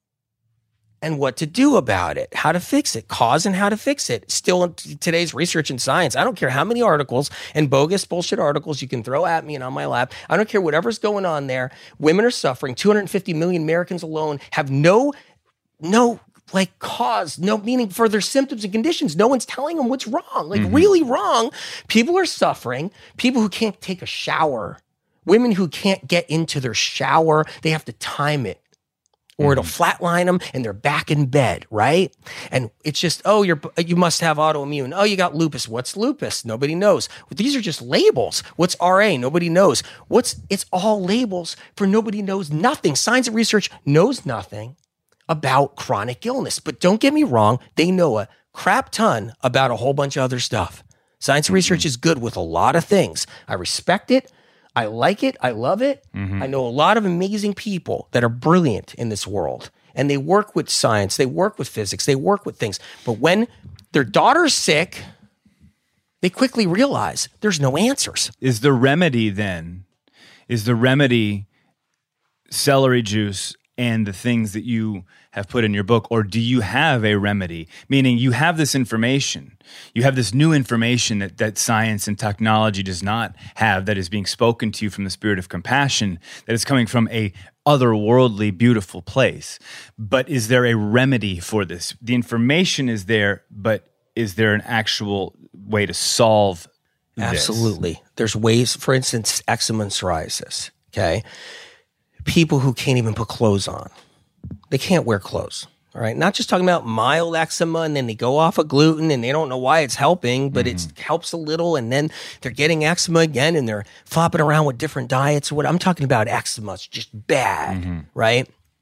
and what to do about it, how to fix it, cause and how to fix it. Still in t- today's research and science, I don't care how many articles and bogus bullshit articles you can throw at me and on my lap. I don't care whatever's going on there. Women are suffering. two hundred fifty million Americans alone have no, no like cause, no meaning for their symptoms and conditions. No one's telling them what's wrong, like really wrong. People are suffering. People who can't take a shower, women who can't get into their shower, they have to time it, or it'll flatline them and they're back in bed, right? And it's just, oh, you're you must have autoimmune. Oh, you got lupus. What's lupus? Nobody knows. These are just labels. What's R A? Nobody knows. What's it's all labels for nobody knows nothing. Science and research knows nothing about chronic illness. But don't get me wrong, they know a crap ton about a whole bunch of other stuff. Science and research is good with a lot of things. I respect it. I like it. I love it. I know a lot of amazing people that are brilliant in this world, and they work with science. They work with physics. They work with things. But when their daughter's sick, they quickly realize there's no answers. Is the remedy then, is the remedy celery juice and the things that you have put in your book, or do you have a remedy? Meaning you have this information, you have this new information that, that science and technology does not have, that is being spoken to you from the spirit of compassion, that is coming from a otherworldly, beautiful place. But is there a remedy for this? The information is there, but is there an actual way to solve this? Absolutely. There's ways, for instance, eczema and psoriasis, okay? People who can't even put clothes on. They can't wear clothes, all right? Not just talking about mild eczema and then they go off of gluten and they don't know why it's helping, but Mm-hmm. it helps a little and then they're getting eczema again and they're flopping around with different diets. What I'm talking about eczema is just bad, Mm-hmm. right?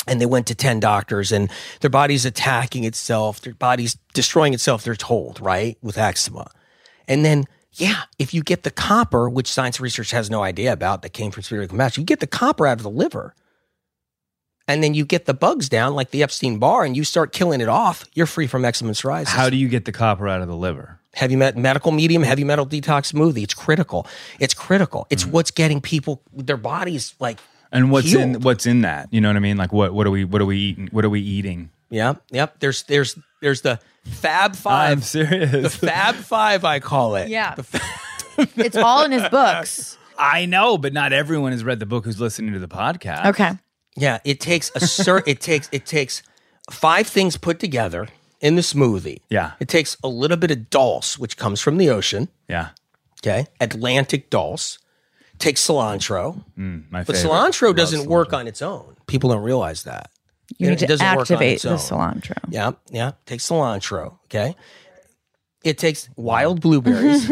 and they went to ten doctors and their body's attacking itself. Their body's destroying itself, they're told, right? With eczema. And then, yeah, if you get the copper, which science research has no idea about, that came from spirulina mash, you get the copper out of the liver. And then you get the bugs down like the Epstein-Barr and you start killing it off, you're free from eczema and psoriasis. How do you get the copper out of the liver? Heavy met- medical medium, heavy metal detox smoothie. It's critical. It's critical. It's mm. what's getting people, their bodies like And what's healed. in what's in that? You know what I mean? Like what what are we what are we eating? What are we eating? Yeah, yep. There's there's there's the Fab Five. I'm serious. The Fab Five, I call it. Yeah. The fa- It's all in his books. I know, but not everyone has read the book who's listening to the podcast. Okay. Yeah, it takes a cer- it takes it takes five things put together in the smoothie. Yeah. It takes a little bit of dulse, which comes from the ocean. Yeah. Okay. Atlantic dulse. Takes cilantro. Mm, my but favorite. cilantro Love doesn't work cilantro. on its own. People don't realize that. You It- need it to doesn't work on activate its the own. cilantro. Yeah, yeah. Takes cilantro. Okay. It takes wild blueberries.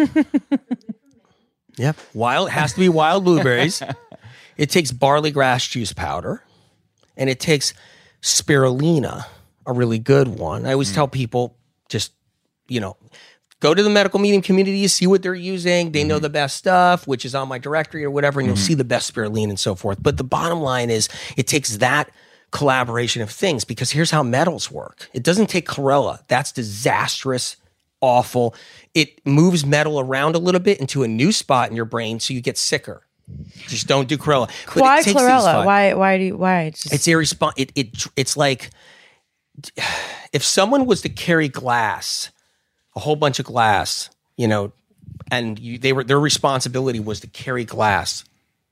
Yep. Wild has to be wild blueberries. It takes barley grass juice powder. And it takes spirulina, a really good one. I always mm. tell people just, you know, go to the medical medium community, see what they're using. They mm-hmm. know the best stuff, which is on my directory or whatever, and mm-hmm. you'll see the best spirulina and so forth. But the bottom line is it takes that collaboration of things, because here's how metals work. It doesn't take chlorella. That's disastrous, awful. It moves metal around a little bit into a new spot in your brain so you get sicker. Just don't do chlorella. But Why it takes these chlorella? five- Why? Why do you? Why? It's, just, It's irresponsible. It, it, it's like if someone was to carry glass, a whole bunch of glass, you know, and you, they were their responsibility was to carry glass,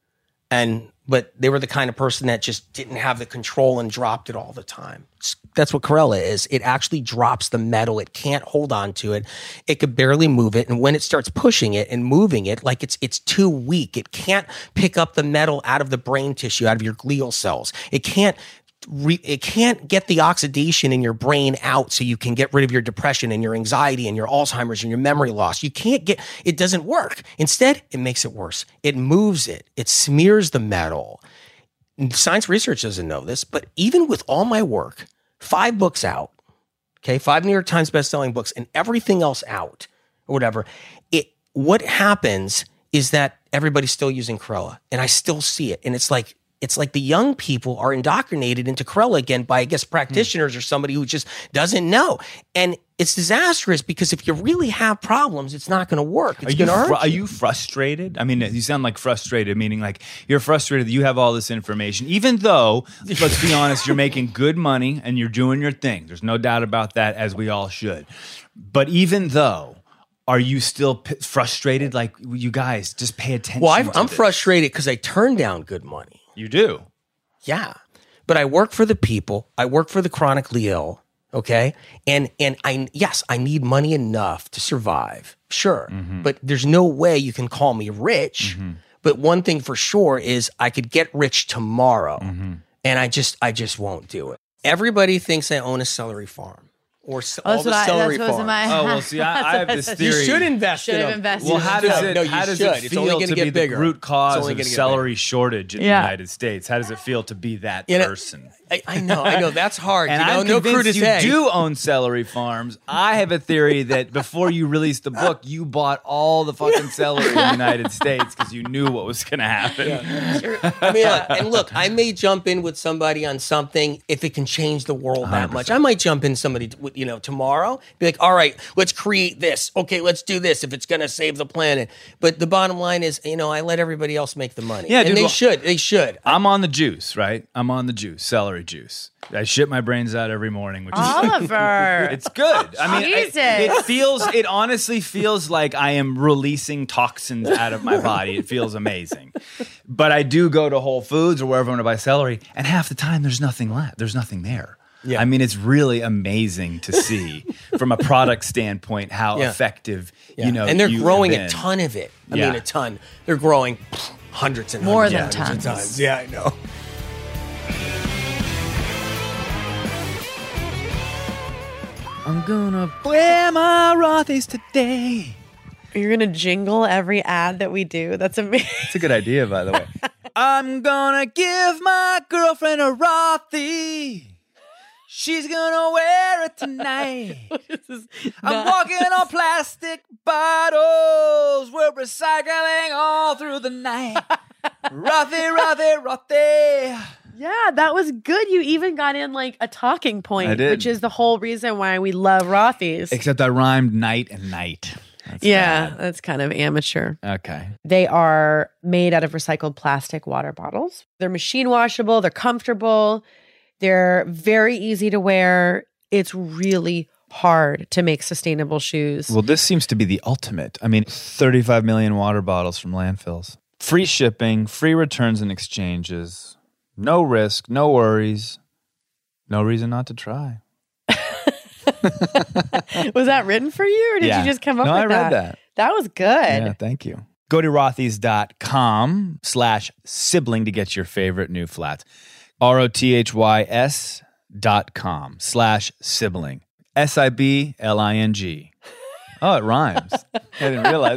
and but they were the kind of person that just didn't have the control and dropped it all the time. That's what chlorella is. It actually drops the metal. It can't hold on to it. It could barely move it, and when it starts pushing it and moving it, like it's it's too weak. It can't pick up the metal out of the brain tissue, out of your glial cells. It can't. Re, it can't get the oxidation in your brain out so you can get rid of your depression and your anxiety and your Alzheimer's and your memory loss. You can't get, it doesn't work. Instead, it makes it worse. It moves it. It smears the metal. Science research doesn't know this, but even with all my work, five books out, okay, five New York Times bestselling books and everything else out or whatever, it, what happens is that everybody's still using chlorella, and I still see it. And it's like, It's like the young people are indoctrinated into chlorella again by, I guess, practitioners mm. or somebody who just doesn't know. And it's disastrous because if you really have problems, it's not going to work. It's going to hurt fr- you. Are you frustrated? I mean, you sound like frustrated, meaning like you're frustrated that you have all this information, even though, let's be honest, you're making good money and you're doing your thing. There's no doubt about that, as we all should. But even though, are you still p- frustrated? Like, you guys, just pay attention Well, I've, to I'm this. frustrated because I turned down good money. You do? Yeah. But I work for the people. I work for the chronically ill, okay? And and I yes, I need money enough to survive. Sure. Mm-hmm. But there's no way you can call me rich. Mm-hmm. But one thing for sure is I could get rich tomorrow. Mm-hmm. And I just I just won't do it. Everybody thinks I own a celery farm. Or s- Oh, all that's the what I- celery that's what's in farms. my- Oh, well, see, I, I have this You theory. should invest Should in have them. invested. Well, in how them. does it, No, you how does should. it It's only feel gonna to get be bigger. the root It's cause only of gonna get celery shortage in Yeah. the United States? How does it feel to be that You know, person? I, I know, I know. That's hard. And you know, I'm no crude convinced as you egg. do own celery farms. I have a theory that before you released the book, you bought all the fucking celery in the United States because you knew what was going to happen. I mean, yeah, and look, I may jump in with somebody on something if it can change the world that one hundred much. percent. I might jump in somebody, with, you know, tomorrow, be like, all right, let's create this. Okay, let's do this if it's going to save the planet. But the bottom line is, you know, I let everybody else make the money. Yeah, and dude, they well- should. They should. I'm on the juice, right? I'm on the juice, celery juice. I shit my brains out every morning, which is Oliver. it's good. I mean, I- Jesus. it feels, it honestly feels like I am releasing toxins out of my body. It feels amazing. But I do go to Whole Foods or wherever I want to buy celery, and half the time there's nothing left. There's nothing there. Yeah. I mean, it's really amazing to see from a product standpoint how Yeah. effective, Yeah. you know, and they're you have growing a been. ton of it. I Yeah. mean, a ton. They're growing hundreds and More hundreds, than hundreds of tons. times. Yeah, I know. I'm gonna wear my Rothy's today. You're going to jingle every ad that we do. That's amazing. It's a good idea, by the way. I'm gonna give my girlfriend a Rothy. She's gonna wear it tonight. I'm walking on plastic bottles. We're recycling all through the night. Rothy, Rothy, Rothy. Yeah, that was good. You even got in like a talking point, I did. which is the whole reason why we love Rothy's. Except I rhymed night and night. That's yeah, bad. that's kind of amateur. Okay. They are made out of recycled plastic water bottles. They're machine washable. They're comfortable. They're very easy to wear. It's really hard to make sustainable shoes. Well, this seems to be the ultimate. I mean, thirty-five million water bottles from landfills. Free shipping, free returns and exchanges. No risk, no worries. No reason not to try. Was that written for you, or did Yeah. you just come up no, with I that? read that. That was good. Yeah, thank you. Go to rothys.com slash sibling to get your favorite new flats. R-O-T-H-Y-S dot com slash sibling. S I B L I N G. Oh, it rhymes. I didn't realize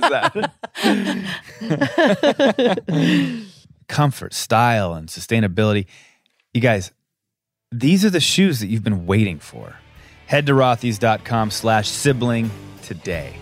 that. Comfort, style, and sustainability. You guys, these are the shoes that you've been waiting for. Head to rothys.com slash sibling today.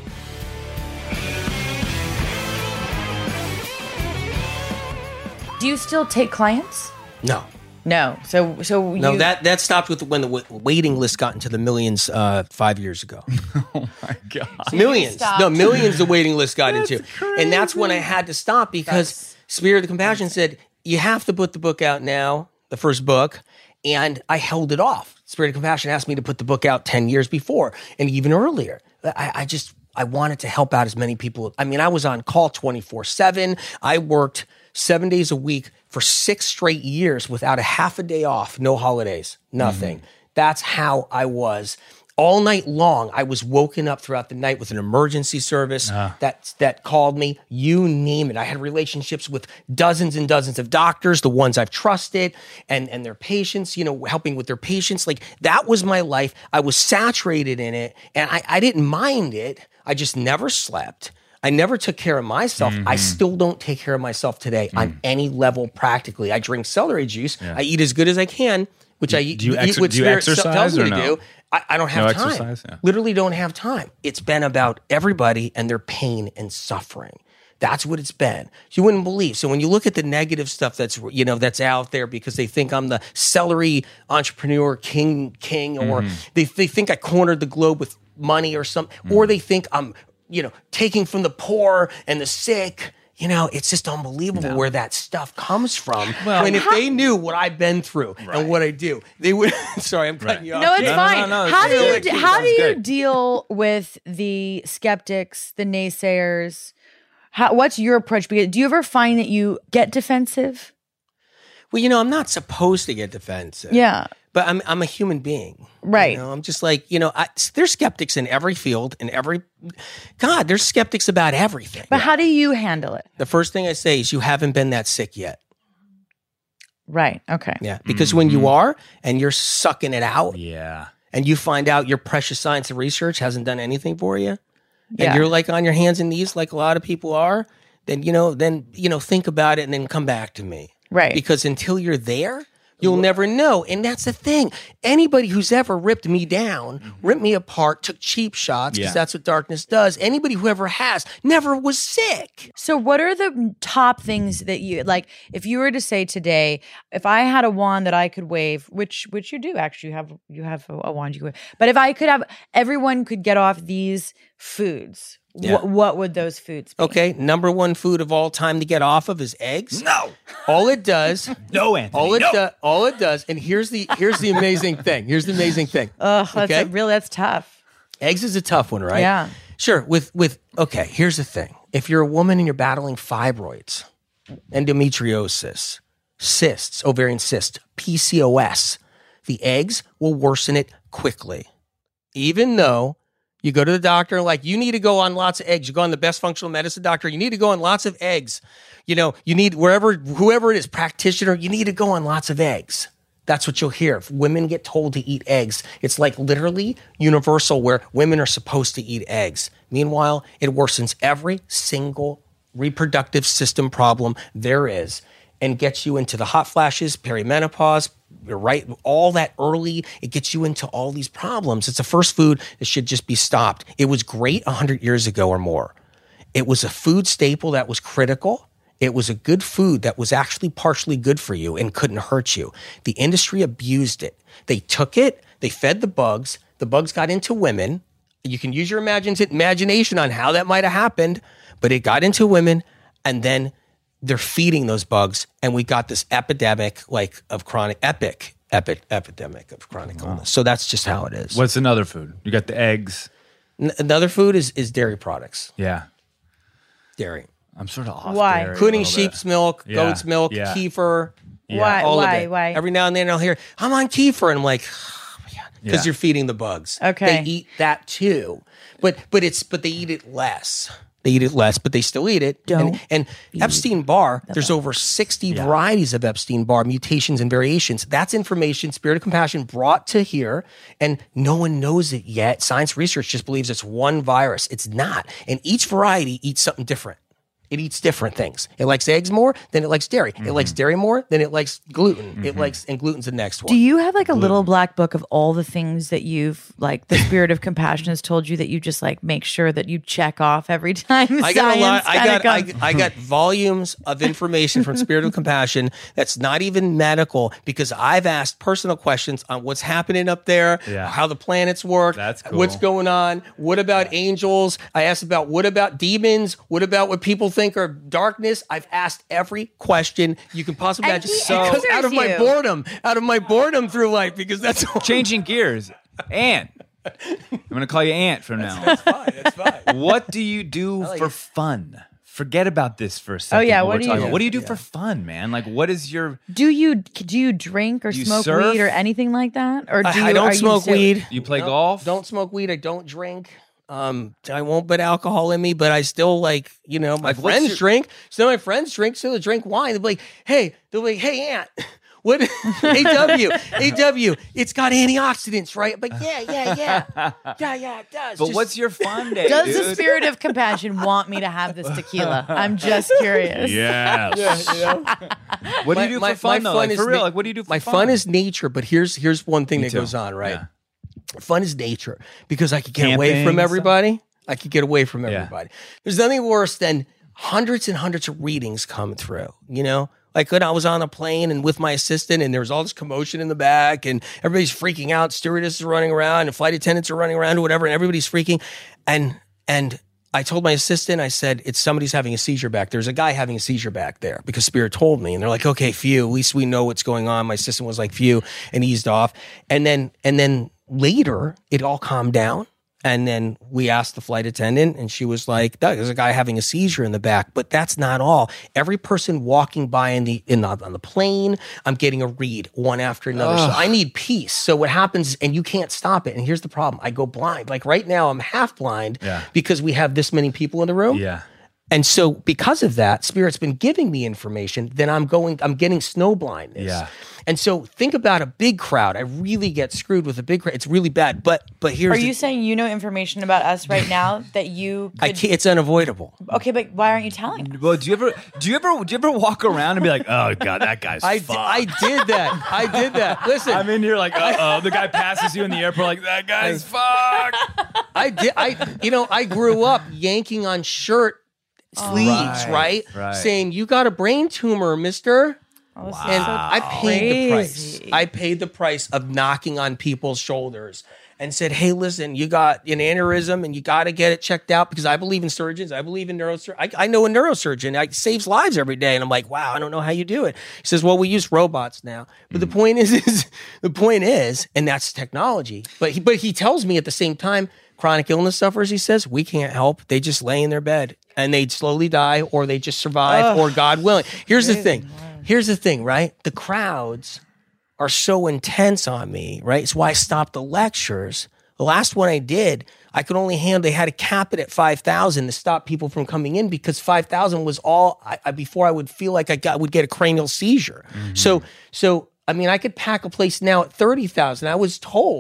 Do you still take clients? No. No. So, so No, you, that that stopped with when the w- waiting list got into the millions uh, five years ago. Oh my God. Millions. stopped. No, millions the waiting list got into. And that's when I had to stop because Spirit of the Compassion said, you have to put the book out now, the first book. And I held it off. Spirit of Compassion asked me to put the book out ten years before and even earlier. I, I just, I wanted to help out as many people. I mean, I was on call twenty-four seven. I worked seven days a week for six straight years without a half a day off, no holidays, nothing. Mm-hmm. That's how I was. All night long, I was woken up throughout the night with an emergency service uh. that that called me. You name it. I had relationships with dozens and dozens of doctors, the ones I've trusted, and, and their patients, you know, helping with their patients. Like, that was my life. I was saturated in it, and I, I didn't mind it. I just never slept. I never took care of myself. Mm-hmm. I still don't take care of myself today mm. on any level practically. I drink celery juice. Yeah. I eat as good as I can, which I eat, do you eat exer- what do you Spirit exercise tells me or to no? do. I, I don't have no time. Exercise? Yeah. Literally don't have time. It's been about everybody and their pain and suffering. That's what it's been. You wouldn't believe. So when you look at the negative stuff that's, you know, that's out there because they think I'm the celery entrepreneur king, king, or mm-hmm. they, they think I cornered the globe with money or something, mm-hmm. or they think I'm, you know, taking from the poor and the sick. You know, it's just unbelievable no. where that stuff comes from. Well, and if how, they knew what I've been through right. and what I do, they would. Sorry, I'm cutting right. you off. No, it's no, fine. No, no, no, how do good. you how do you deal with the skeptics, the naysayers? How, what's your approach? Because do you ever find that you get defensive? Well, you know, I'm not supposed to get defensive. Yeah. But I'm I'm a human being. Right. You know, I'm just like, you know, I, there's skeptics in every field, in every, God, there's skeptics about everything. But yeah. how do you handle it? The first thing I say is you haven't been that sick yet. Right. Okay. Yeah. Because mm-hmm. when you are and you're sucking it out. Yeah. And you find out your precious science and research hasn't done anything for you. Yeah. And you're like on your hands and knees like a lot of people are. Then, you know, then, you know, think about it and then come back to me. Right. Because until you're there, you'll never know. And that's the thing. Anybody who's ever ripped me down, mm-hmm. ripped me apart, took cheap shots, because yeah. that's what darkness does. Anybody who ever has never was sick. So what are the top things that you, like, if you were to say today, if I had a wand that I could wave, which which you do actually, you have, you have a, a wand you could wave. But if I could have, everyone could get off these foods, yeah. wh- what would those foods be? Okay, number one food of all time to get off of is eggs. No. All it does. no, Anthony. All it no. does. All it does. And here's the here's the amazing thing. Here's the amazing thing. Oh, that's okay? a, really that's tough. Eggs is a tough one, right? Yeah. Sure. With with okay. Here's the thing. If you're a woman and you're battling fibroids, endometriosis, cysts, ovarian cysts, P C O S, the eggs will worsen it quickly. Even though you go to the doctor and like, you need to go on lots of eggs. You go on the best functional medicine doctor. You need to go on lots of eggs. You know, you need wherever, whoever it is, practitioner, you need to go on lots of eggs. That's what you'll hear. If women get told to eat eggs, it's like literally universal where women are supposed to eat eggs. Meanwhile, it worsens every single reproductive system problem there is. and gets you into the hot flashes, perimenopause, right? All that early, it gets you into all these problems. It's a first food that should just be stopped. It was great one hundred years ago or more. It was a food staple that was critical. It was a good food that was actually partially good for you and couldn't hurt you. The industry abused it. They took it, they fed the bugs, the bugs got into women. You can use your imagine- imagination on how that might have happened, but it got into women, and then they're feeding those bugs, and we got this epidemic like of chronic, epic, epic epidemic of chronic wow. illness. So that's just how it is. What's another food? You got the eggs. N- another food is is dairy products. Yeah. Dairy. I'm sort of off Why? dairy a Including little sheep's bit. milk, Yeah. goat's milk, Yeah. kefir. Why? all of Why? it. Why? Every now and then I'll hear, I'm on kefir. And I'm like, oh, because Yeah. you're feeding the bugs. Okay. They eat that too. But but it's but they eat it less. They eat it less, but they still eat it. Don't and and Epstein-Barr, there's over sixty varieties of Epstein-Barr mutations and variations. That's information Spirit of Compassion brought to here, and no one knows it yet. Science research just believes it's one virus. It's not. And each variety eats something different. It eats different things. It likes eggs more than it likes dairy. Mm-hmm. It likes dairy more than it likes gluten. Mm-hmm. It likes, and gluten's the next one. Do you have like a gluten. little black book of all the things that you've, like, the Spirit of Compassion has told you that you just like make sure that you check off every time? I got a lot. I got. I, I got volumes of information from Spirit of Compassion that's not even medical, because I've asked personal questions on what's happening up there, yeah. how the planets work, that's cool. what's going on, what about angels? I asked about what about demons? What about what people think are darkness? I've asked every question you can possibly imagine. So because out of my you. boredom, out of my boredom through life, because that's all. Changing gears. Ant. I'm going to call you Ant from now on. That's fine. That's fine. What do you do like for it. fun? Forget about this for a second. Oh, yeah, What, what we're do you talking do? about. What do you do Yeah. for fun, man? Like, what is your? Do you do you drink or You smoke surf? weed or anything like that? Or do I, you, I don't are smoke you, weed. You play No, golf? Don't smoke weed. I don't drink. Um, I won't put alcohol in me, but I still like, you know, my Like, what's friends your- drink. So my friends drink, so they drink wine. They'll be like, hey, they'll be like, hey, Aunt, what, A W, A W, it's got antioxidants, right? But yeah, yeah, yeah. Yeah, yeah, it does. But Just- what's your fun day, Does dude? the Spirit of Compassion want me to have this tequila? I'm just curious. Yes. Yeah, you know? What do My- you do my- for fun, my though? fun Like, is for real, na- like, what do you do for My fun? fun is nature, but here's here's one thing Me that too. goes on, right? Yeah. Fun is nature, because I could get away Camping, from stuff. everybody. I could get away from Yeah. everybody. There's nothing worse than hundreds and hundreds of readings come through, you know? Like when I was on a plane and with my assistant, and there was all this commotion in the back, and everybody's freaking out. Stewardesses are running around, and flight attendants are running around, or whatever, and everybody's freaking. And and I told my assistant, I said, it's somebody's having a seizure back. There's a guy having a seizure back there, because Spirit told me. And they're like, okay, phew, at least we know what's going on. My assistant was like, phew, and eased off. And then and then later, it all calmed down. And then we asked the flight attendant, and she was like, there's a guy having a seizure in the back. But that's not all. Every person walking by in the in the, on the plane, I'm getting a read one after another. So I need peace. So what happens, and you can't stop it. And here's the problem. I go blind. Like right now, I'm half blind Yeah. because we have this many people in the room. Yeah. And so because of that, Spirit's been giving me information, then I'm going, I'm getting snow blindness. Yeah. And so think about a big crowd. I really get screwed with a big crowd. It's really bad. But but here's Are the- you saying you know information about us right now that you I could, can't, it's unavoidable. okay, but why aren't you telling us? Well, do you ever do you ever do you ever walk around and be like, oh god, that guy's I, fucked. I did that. I did that. Listen, I'm in here like, uh oh, the guy passes you in the airport like, that guy's fucked. I did. I you know I grew up yanking on shirt sleeves, Right, right? right. Saying you got a brain tumor, Mister. Oh, this is And so I paid the price. crazy. I paid the price of knocking on people's shoulders and said, hey, listen, you got an aneurysm and you got to get it checked out, because I believe in surgeons. I believe in neurosurgeons. I, I know a neurosurgeon. I saves lives every day. And I'm like, wow, I don't know how you do it. He says, well, we use robots now. But the point is, is, the point is, and that's technology. But he, but he tells me at the same time, chronic illness sufferers, he says, we can't help. They just lay in their bed and they slowly die, or they just survive, or God willing. Here's the thing. Here's the thing, right? The crowds are so intense on me, right? It's why I stopped the lectures. The last one I did, I could only handle, they had to cap it at five thousand to stop people from coming in, because five thousand was all, I, I, before I would feel like I got, would get a cranial seizure. So, so, I mean, I could pack a place now at thirty thousand. I was told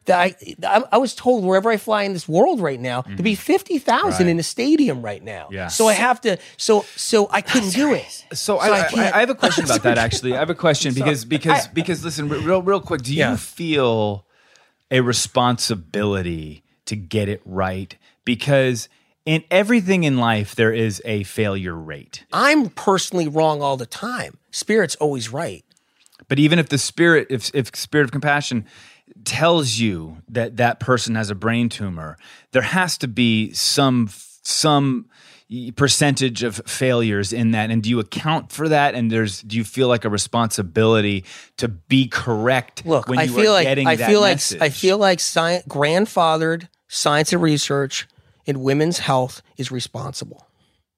that I, I I was told wherever I fly in this world right now mm-hmm. to be fifty thousand right. in a stadium right now. Yeah. So I have to. So so I couldn't do it. So, So I, I I, can't- I have a question about that. Actually, I have a question because because I- because listen, real real quick. Do you Yeah. feel a responsibility to get it right? Because in everything in life, there is a failure rate. I'm personally wrong all the time. Spirit's always right. But even if the spirit, if if spirit of compassion tells you that that person has a brain tumor, there has to be some some percentage of failures in that. And do you account for that? And there's do you feel like a responsibility to be correct Look, when I you feel are like getting I that feel message? like I feel like science, grandfathered science and research in women's health is responsible.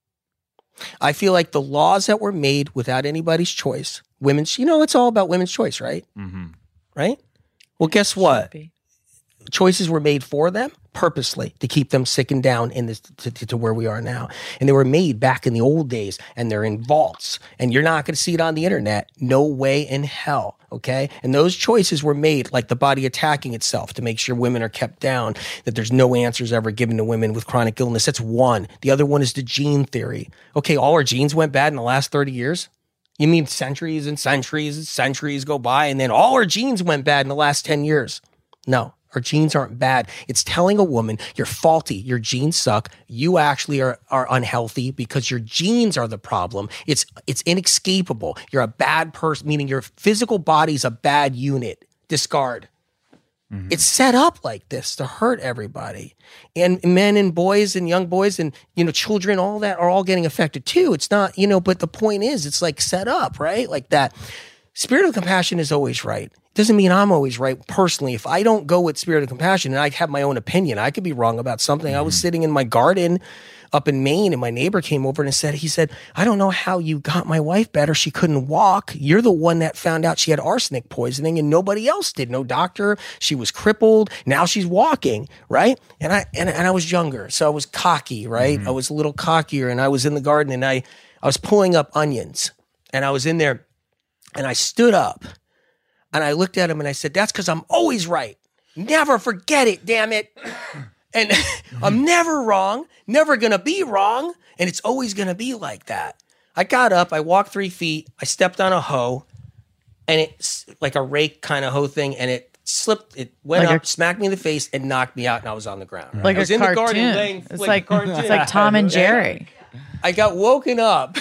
I feel like the laws that were made without anybody's choice, women's, you know, it's all about women's choice, right? Mm-hmm. Right? Well, guess what? be. Choices were made for them purposely to keep them sick and down in this to, to, to where we are now. And they were made back in the old days, and they're in vaults, and you're not going to see it on the internet. No way in hell. Okay. And those choices were made like the body attacking itself to make sure women are kept down, that there's no answers ever given to women with chronic illness. That's one. The other one is the gene theory. Okay. All our genes went bad in the last thirty years. You mean centuries and centuries and centuries go by, and then all our genes went bad in the last ten years? No. Our genes aren't bad. It's telling a woman you're faulty. Your genes suck. You actually are, are unhealthy because your genes are the problem. It's it's inescapable. You're a bad person, meaning your physical body's a bad unit. Discard. Mm-hmm. It's set up like this to hurt everybody. And men and boys and young boys and, you know, children, all that are all getting affected too. It's not, you know, but the point is it's like set up, right? Like that. Spirit of compassion is always right. Doesn't mean I'm always right personally. If I don't go with spirit of compassion and I have my own opinion, I could be wrong about something. Mm-hmm. I was sitting in my garden up in Maine and my neighbor came over and said, he said, I don't know how you got my wife better. She couldn't walk. You're the one that found out she had arsenic poisoning and nobody else did. No doctor. She was crippled. Now she's walking. Right. And I, and, and I was younger. So I was cocky, right? Mm-hmm. I was a little cockier and I was in the garden and I, I was pulling up onions and I was in there and I stood up. And I looked at him and I said, that's because I'm always right. Never forget it, damn it. And I'm never wrong, never going to be wrong. And it's always going to be like that. I got up, I walked three feet, I stepped on a hoe, and it's like a rake kind of hoe thing. And it slipped, it went like up, a, smacked me in the face, and knocked me out. And I was on the ground. Like I was a in cartoon. the garden laying it's like, like, cartoon. it's like Tom and Jerry. I got woken up,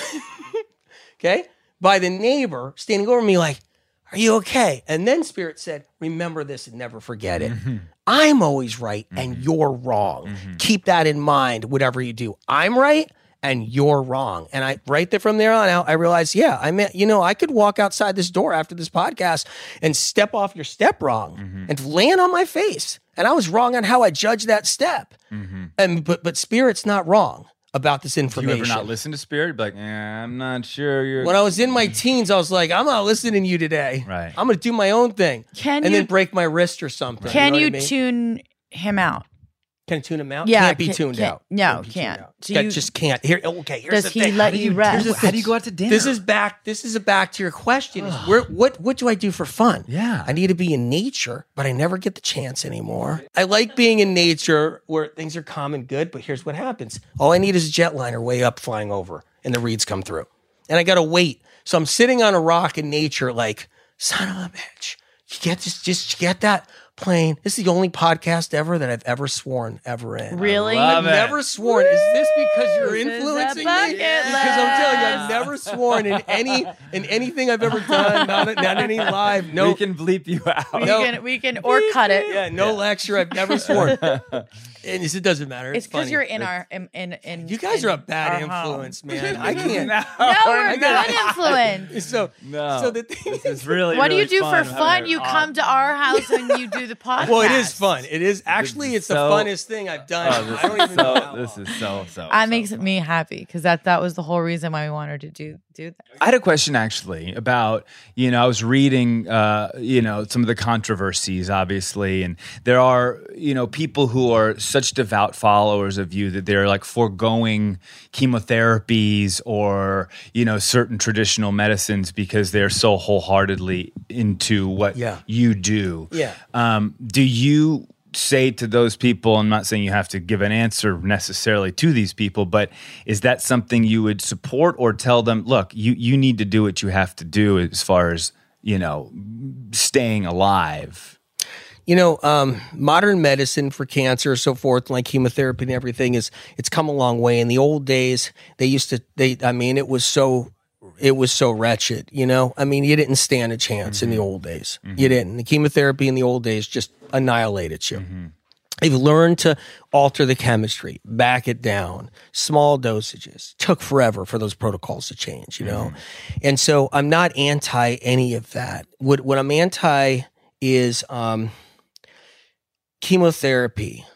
okay, by the neighbor standing over me like, are you okay? And then Spirit said, remember this and never forget it. Mm-hmm. I'm always right and mm-hmm. you're wrong. Mm-hmm. Keep that in mind, whatever you do. I'm right and you're wrong. And I, right there from there on out, I realized, yeah, I mean, you know, I could walk outside this door after this podcast and step off your step wrong mm-hmm. and land on my face. And I was wrong on how I judged that step. Mm-hmm. And, but, but Spirit's not wrong about this information. Do you ever not listen to Spirit? Be like, eh, I'm not sure you're... When I was in my teens, I was like, I'm not listening to you today. Right. I'm going to do my own thing. Can and you, then break my wrist or something. Can you, know you I mean? tune him out? Can I tune him out? Yeah. Can't be can, tuned can, out. No, be can't. Out. So that you, just can't. Here, okay, here's does the he thing. let you rest? How do you go out to dinner? This is back. This is a back to your question. Is where, what what do I do for fun? Yeah. I need to be in nature, but I never get the chance anymore. I like being in nature where things are calm and good, but here's what happens. All I need is a jetliner way up flying over and the reeds come through. And I got to wait. So I'm sitting on a rock in nature like, son of a bitch. You get this, just get that plane. This is the only podcast ever that I've ever sworn ever in. Really? I've it. never sworn. Is this because you're This is a influencing me? bucket Because I'm telling you, I've list. never sworn in any in anything I've ever done. Not, not any live. No, We can bleep you out. we No. can we can or cut it. yeah, no lecture. I've never sworn. And it doesn't matter. It's It's because funny. you're in our in in, in You guys in are a bad our home. influence, man. I can't. No, we're I good gotta- influence. So, No. so the thing This is, is really, What do you really do fun. for I'm fun? having You an come to our house and you do the podcast. well, it is fun. It is actually it's the So- funnest thing I've done. Oh, this I don't is even know. so, how this long. is so, so. That so makes fun. me happy because that that was the whole reason why we wanted to do do that. I had a question actually about, you know, I was reading, uh, you know, some of the controversies, obviously, and there are, you know, people who are such devout followers of you that they're like foregoing chemotherapies or, you know, certain traditional medicines because they're so wholeheartedly into what Yeah. you do. Yeah. Um, do you say to those people, I'm not saying you have to give an answer necessarily to these people, but is that something you would support or tell them, look, you, you need to do what you have to do as far as, you know, staying alive? You know, um, modern medicine for cancer, so forth, like chemotherapy and everything, is it's come a long way. In the old days, they used to, they, I mean, it was so, it was so wretched, you know? I mean, you didn't stand a chance mm-hmm. in the old days. Mm-hmm. You didn't. The chemotherapy in the old days just annihilated you. Mm-hmm. They've learned to alter the chemistry, back it down, small dosages. Took forever for those protocols to change, you know? Mm-hmm. And so I'm not anti any of that. What, what I'm anti is um, chemotherapy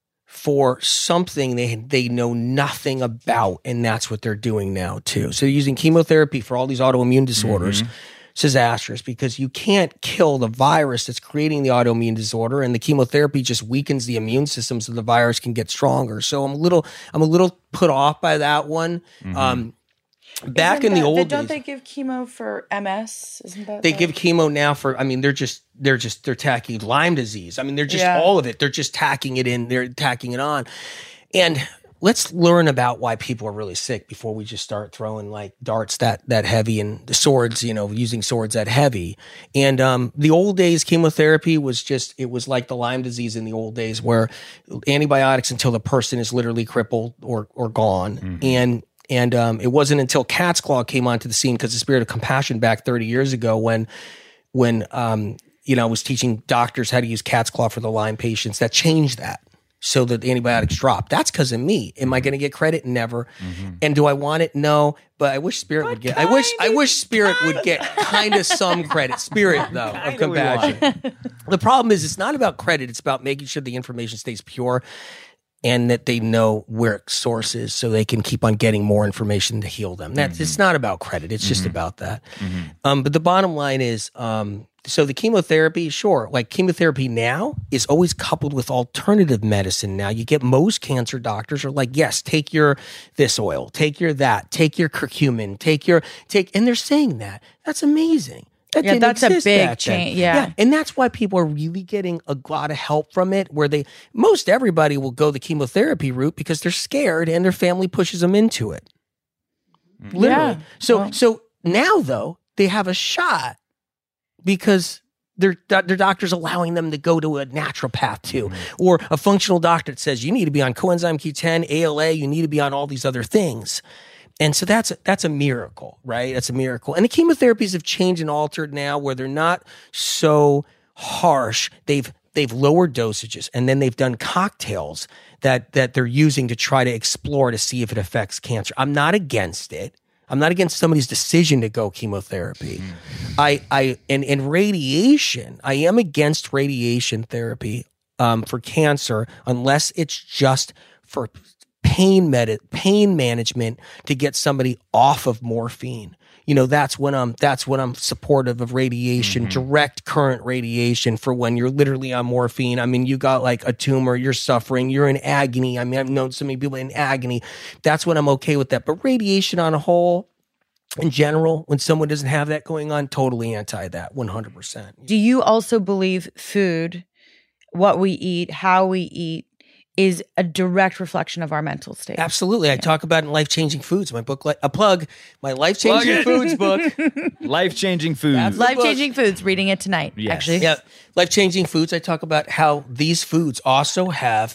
for something they they know nothing about, and that's what they're doing now too. So they're using chemotherapy for all these autoimmune disorders. Mm-hmm. It's disastrous because you can't kill the virus that's creating the autoimmune disorder, and the chemotherapy just weakens the immune system so the virus can get stronger. So I'm a little I'm a little put off by that one. Mm-hmm. Um, back Isn't in the that, old don't days, they give chemo for M S? Isn't that they the- give chemo now for, I mean, they're just, they're just, they're tacking Lyme disease. I mean, they're just Yeah. all of it. They're just tacking it in, they're tacking it on. And let's learn about why people are really sick before we just start throwing like darts that, that heavy and the swords, you know, using swords that heavy. And, um, the old days chemotherapy was just, it was like the Lyme disease in the old days where antibiotics until the person is literally crippled or, or gone. Mm-hmm. And, And um, it wasn't until Cat's Claw came onto the scene, because the Spirit of Compassion back thirty years ago, when, when um, you know, I was teaching doctors how to use Cat's Claw for the Lyme patients, that changed that so that the antibiotics dropped. That's because of me. Am I going to get credit? Never. Mm-hmm. And do I want it? No. But I wish Spirit would get. I wish. I wish Spirit would get kind of some credit. Spirit though of compassion. The problem is, it's not about credit. It's about making sure the information stays pure, and that they know where its source is so they can keep on getting more information to heal them. That's mm-hmm. It's not about credit. It's mm-hmm. just about that. Mm-hmm. Um, but the bottom line is, um, so the chemotherapy, sure, like chemotherapy now is always coupled with alternative medicine. Now you get most cancer doctors are like, yes, take your this oil, take your that, take your curcumin, take your, take, and they're saying that. That's amazing. That yeah, that's a big change. change. Yeah. yeah. And that's why people are really getting a lot of help from it, where they, most everybody will go the chemotherapy route because they're scared and their family pushes them into it. Literally. Yeah. So, well. so now though, they have a shot because their, their doctor's allowing them to go to a naturopath too, mm-hmm. or a functional doctor that says you need to be on coenzyme Q ten, A L A, you need to be on all these other things. And so that's that's a miracle, right? That's a miracle. And the chemotherapies have changed and altered now, where they're not so harsh. They've they've lowered dosages, and then they've done cocktails that that they're using to try to explore to see if it affects cancer. I'm not against it. I'm not against somebody's decision to go chemotherapy. Mm-hmm. I I and, and radiation, I am against radiation therapy um, for cancer unless it's just for pain med- pain management to get somebody off of morphine. You know, that's when I'm that's when I'm supportive of radiation, mm-hmm. direct current radiation for when you're literally on morphine. I mean, you got like a tumor, you're suffering, you're in agony. I mean, I've known so many people in agony. That's when I'm okay with that. But radiation on a whole, in general, when someone doesn't have that going on, totally anti that, one hundred percent. Do you also believe food, what we eat, how we eat, is a direct reflection of our mental state? Absolutely. I yeah. talk about it in Life Changing Foods, my book, a plug, my Life Changing Foods book. Life Changing Foods. Life Changing Foods, reading it tonight, yes. actually. Yeah. Life Changing Foods, I talk about how these foods also have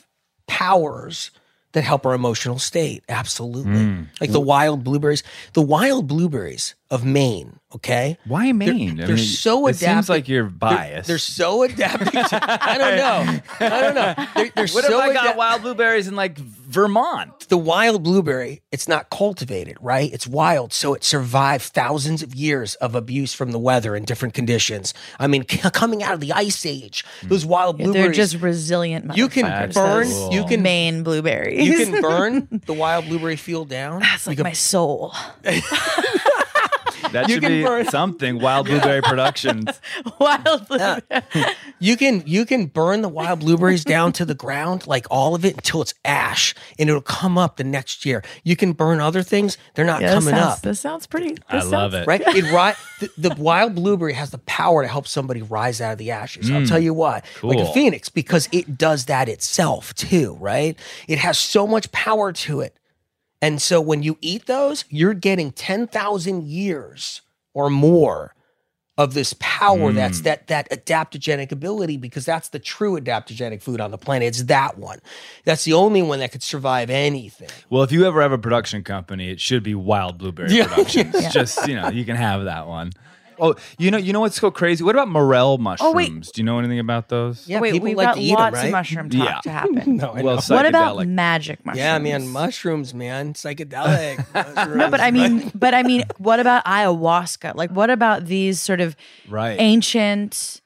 powers that help our emotional state. Absolutely. Mm. Like the wild blueberries. The wild blueberries of Maine, okay? Why Maine? They're, I they're mean, so it adapted. Seems like you're biased. They're, they're so adapted. To, I don't know. I don't know. They're, they're what so if I got adap- wild blueberries in like Vermont? The wild blueberry, it's not cultivated, right? It's wild. So it survived thousands of years of abuse from the weather and different conditions. I mean, c- coming out of the ice age, those wild yeah, blueberries. They're just resilient. You can burn, cool. you can Maine blueberries. You can burn the wild blueberry field down. That's like can, my soul. That You should can be burn- something. Wild Blueberry Productions. Wild blueberry. You can you can burn the wild blueberries down to the ground, like all of it, until it's ash, and it'll come up the next year. You can burn other things; they're not Yeah, this coming sounds, up. This sounds pretty. This I love sounds- it. Right? It ri- the, the wild blueberry has the power to help somebody rise out of the ashes. I'll tell you what. Like a Cool. phoenix, because it does that itself too, right? It has so much power to it. And so when you eat those, you're getting ten thousand years or more of this power that's that that adaptogenic ability, because that's the true adaptogenic food on the planet. It's that one. That's the only one that could survive anything. Well, if you ever have a production company, it should be Wild Blueberry Yeah. Productions. Yeah. Just, you know, you can have that one. Oh, you know, you know what's so crazy? What about morel mushrooms? Oh, wait. Do you know anything about those? Yeah, Wait, people we've like got to eat 'em, lots right? of mushroom talk Yeah. to happen. No, I Well, know. What about psychedelic. magic mushrooms? Yeah, man, mushrooms, man, psychedelic. No, but I mean, but I mean, what about ayahuasca? Like, what about these sort of Right. ancient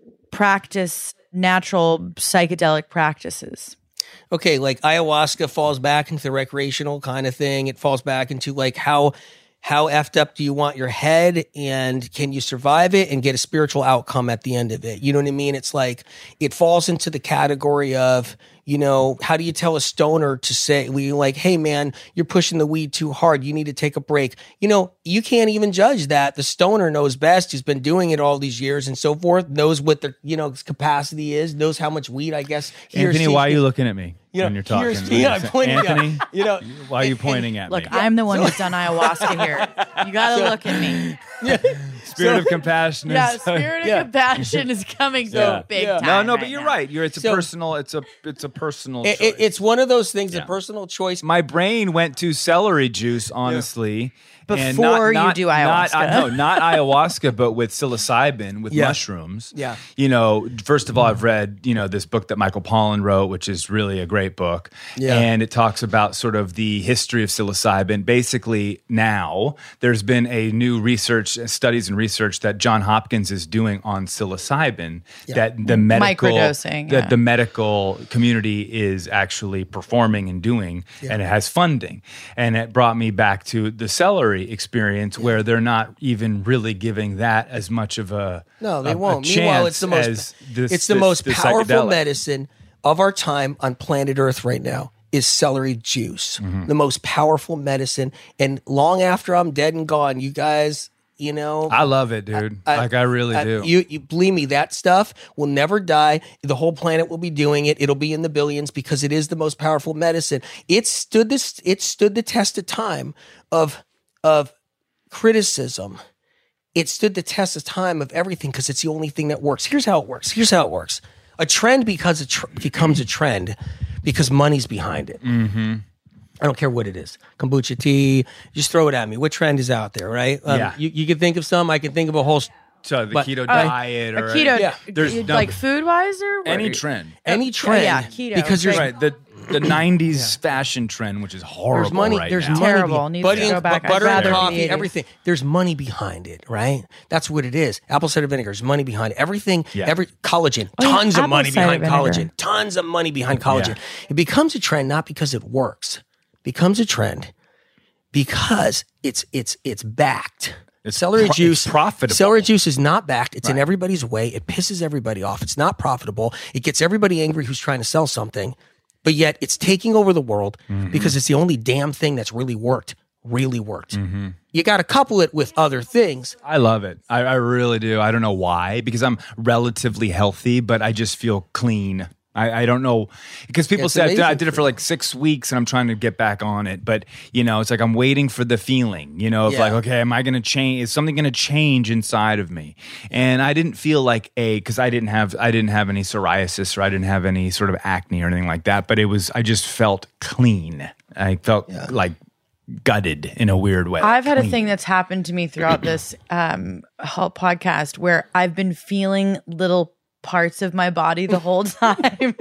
practice, natural psychedelic practices? Okay, like ayahuasca falls back into the recreational kind of thing. It falls back into like how how effed up do you want your head, and can you survive it and get a spiritual outcome at the end of it? You know what I mean? It's like it falls into the category of, you know, how do you tell a stoner to say, we like, hey man, you're pushing the weed too hard. You need to take a break. You know, you can't even judge that. The stoner knows best. He's been doing it all these years and so forth, knows what their, you know, capacity is, knows how much weed, I guess. he or Anthony, she why are can- you looking at me You know, when you're talking? here's me, I'm pointing at- Anthony, you know, why are you and- pointing at Look, me? I'm the one who's done ayahuasca here. You got to look at me. Spirit of compassion. is- Yeah, spirit of Yeah. compassion is coming so Yeah. big Yeah. time. No, no, but right you're now. right. You're it's a So- personal. It's a it's a personal. It, choice. it, it's one of those things, Yeah. a personal choice. My brain went to celery juice, honestly. and Before you do Not, ayahuasca. I, no, not ayahuasca, but with psilocybin, with Yeah. mushrooms. Yeah. You know, first of all, I've read, you know, this book that Michael Pollan wrote, which is really a great book. Yeah. And it talks about sort of the history of psilocybin. Basically, now there's been a new research, studies and research that John Hopkins is doing on psilocybin that the medical, Microdosing, that yeah. the medical community is actually performing and doing, and it has funding. And it brought me back to the celery experience, where they're not even really giving that as much of a No, they a- a won't. Meanwhile, it's the chance most as this- it's the this- most this powerful psychedelic. medicine of our time on planet Earth right now is celery juice. Mm-hmm. The most powerful medicine. And long after I'm dead and gone, you guys, you know, I love it, dude. like I really I- do. You, you believe me, that stuff will never die. The whole planet will be doing it. It'll be in the billions because it is the most powerful medicine. It stood this. It stood the test of time of of criticism. It stood the test of time of everything because it's the only thing that works. Here's how it works. Here's how it works. A trend because it tr- becomes a trend because money's behind it. Mm-hmm. I don't care what it is. Kombucha tea, just throw it at me. What trend is out there, right? Um, Yeah. You, you can think of some. I can think of a whole s- so the but- keto uh, diet A or keto, Yeah. There's like number- food wise or what? any trend. any trend. yeah, keto. Because there's Right. The the nineties fashion trend, which is horrible. there's money. right there's now. money. Terrible. be- Needs butter to go and- back. bu- I'd butter and rather be coffee, the eighties. everything. There's money behind it, right? That's what it is. Apple cider vinegar is money behind it. Everything. Yeah. Every collagen. Oh, yeah, Tons of apple money cider behind vinegar. collagen. Tons of money behind collagen. Yeah. It becomes a trend not because it works. Becomes a trend because it's it's it's backed. It's celery pro- juice, it's profitable. Celery juice is not backed. It's in Right. everybody's way. It pisses everybody off. It's not profitable. It gets everybody angry who's trying to sell something, but yet it's taking over the world Mm-hmm. because it's the only damn thing that's really worked. Really worked. Mm-hmm. You got to couple it with other things. I love it. I, I really do. I don't know why, because I'm relatively healthy, but I just feel clean. I, I don't know, because people It's say I did, I amazing did it for like six weeks and I'm trying to get back on it. But, you know, it's like I'm waiting for the feeling, you know, of Yeah. like, okay, am I going to change? Is something going to change inside of me? And I didn't feel like a, because I didn't have, I didn't have any psoriasis or I didn't have any sort of acne or anything like that. But it was, I just felt clean. I felt like gutted in a weird way. I've had a Clean. thing that's happened to me throughout this um, whole podcast where I've been feeling little parts of my body the whole time. like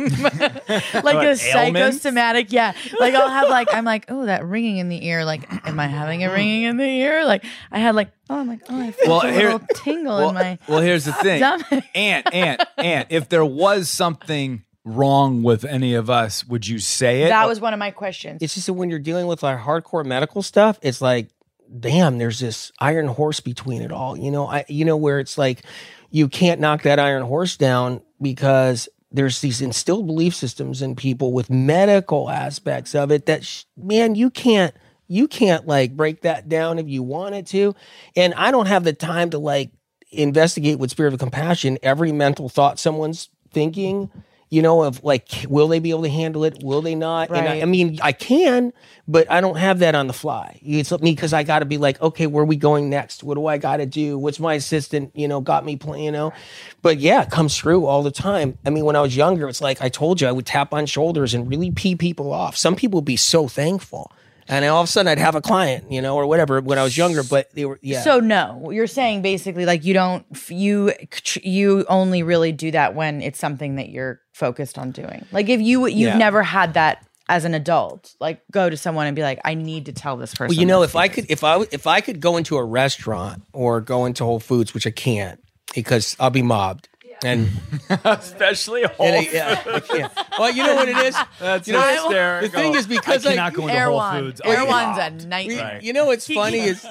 a ailments? psychosomatic. Yeah. Like I'll have like, I'm like, oh, that ringing in the ear. Like, am I having a ringing in the ear? Like I had like, oh, I'm like, oh, I feel Well, a here- little tingle well, in my well, here's the thing. stomach. Aunt, Aunt, Aunt, if there was something wrong with any of us, would you say it? That was one of my questions. It's just that when you're dealing with like hardcore medical stuff, it's like damn, there's this iron horse between it all. You know, I, you know, where it's like, you can't knock that iron horse down because there's these instilled belief systems in people with medical aspects of it that, sh- man, you can't, you can't like break that down if you wanted to. And I don't have the time to like investigate with spirit of compassion every mental thought someone's thinking, you know, of like, will they be able to handle it? Will they not? Right. And I, I mean, I can, but I don't have that on the fly. It's me because I got to be like, okay, where are we going next? What do I got to do? What's my assistant, you know, got me playing, you know? But yeah, it comes through all the time. I mean, when I was younger, it's like I told you, I would tap on shoulders and really pee people off. Some people would be so thankful. And all of a sudden I'd have a client, you know, or whatever when I was younger, but they were, yeah. So no, you're saying basically like you don't, you, you only really do that when it's something that you're focused on doing. Like if you, you've Yeah. never had that as an adult, like go to someone and be like, I need to tell this person. Well, you know, this if I because- could, if I, if I could go into a restaurant or go into Whole Foods, which I can't because I'll be mobbed. And Especially Whole and I- yeah, I can't. Well, you know what it is? That's you know, hysterical. the thing is because I I, cannot go into Air Whole One. Foods. Air Oh, One's yeah. a nightmare. Right. you know what's funny is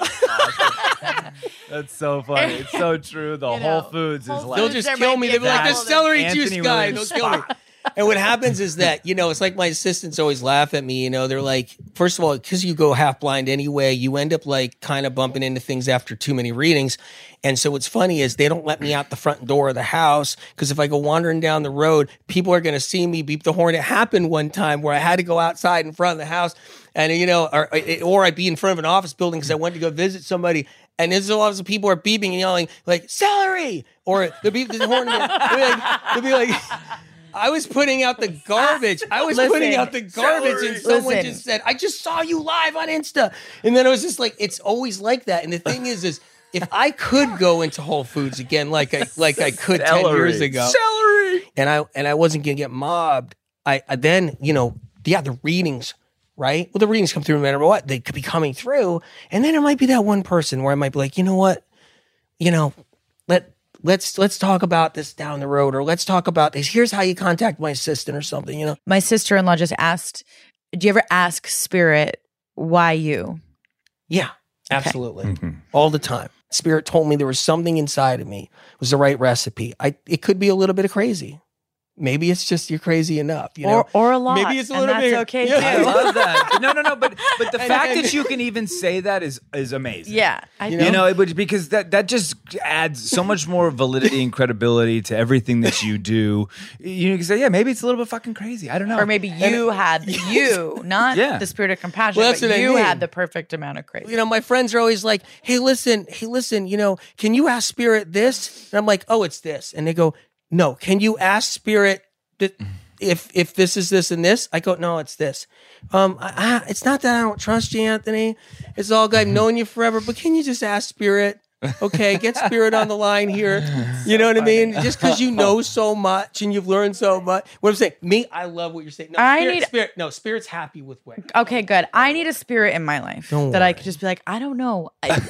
That's so funny. It's so true. The You know, Whole Foods Whole is Foods, like they'll just there kill might me. be They'll be like, a the couple celery Anthony juice guy. They'll Williams kill me. And what happens is that, you know, it's like my assistants always laugh at me. You know, they're like, first of all, because you go half blind anyway, you end up like kind of bumping into things after too many readings. And so what's funny is they don't let me out the front door of the house because if I go wandering down the road, people are going to see me beep the horn. It happened one time where I had to go outside in front of the house and, you know, or, or I'd be in front of an office building because I went to go visit somebody. And there's a lot of people are beeping and yelling like celery, or they'll beep the horn. Again. They'll be like, they'll be like, I was putting out the garbage. I was Listen, putting out the garbage, celery. and someone Listen. just said, "I just saw you live on Insta." And then I was just like, "It's always like that." And the thing is, is if I could go into Whole Foods again, like I like I could ten years ago, Celery. and I and I wasn't gonna get mobbed, I, I then you know, yeah, the readings. Right? Well, the readings come through no matter what. They could be coming through. And then it might be that one person where I might be like, you know what? You know, let, let's, let's talk about this down the road, or let's talk about this. Here's how you contact my assistant or something, you know? My sister-in-law just asked, do you ever ask Spirit, why you? Yeah, absolutely. All the time. Spirit told me there was something inside of me. It was the right recipe. I, it could be a little bit of crazy. Maybe it's just you're crazy enough, you know, Or, or a lot. Maybe it's a and little that's bit. okay Yeah. I too. love that. No, no, no. But but the And- fact and- that you can even say that is is amazing. Yeah. I You think You know, it would, because that that just adds so much more validity and credibility to everything that you do. You can say, yeah, maybe it's a little bit fucking crazy. I don't know. or maybe you had you, not Yeah. the spirit of compassion, Well, that's but what I you mean. had the perfect amount of crazy. You know, my friends are always like, hey, listen, hey, listen, you know, can you ask Spirit this? And I'm like, oh, it's this. And they go, no, can you ask Spirit that if if this is this and this? I go, no, it's this. Um, I, I, it's not that I don't trust you, Anthony. It's all good. I've known you forever, but can you just ask Spirit? Okay, get Spirit on the line here. You know what I mean? Just because you know so much and you've learned so much. What I'm saying, me, I love what you're saying. No, I Spirit, need- Spirit. No, Spirit's happy with what. Okay, good. I need a spirit in my life Don't that I worry. could just be like, I don't know. I,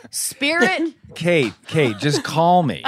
spirit. Kate, Kate, just call me.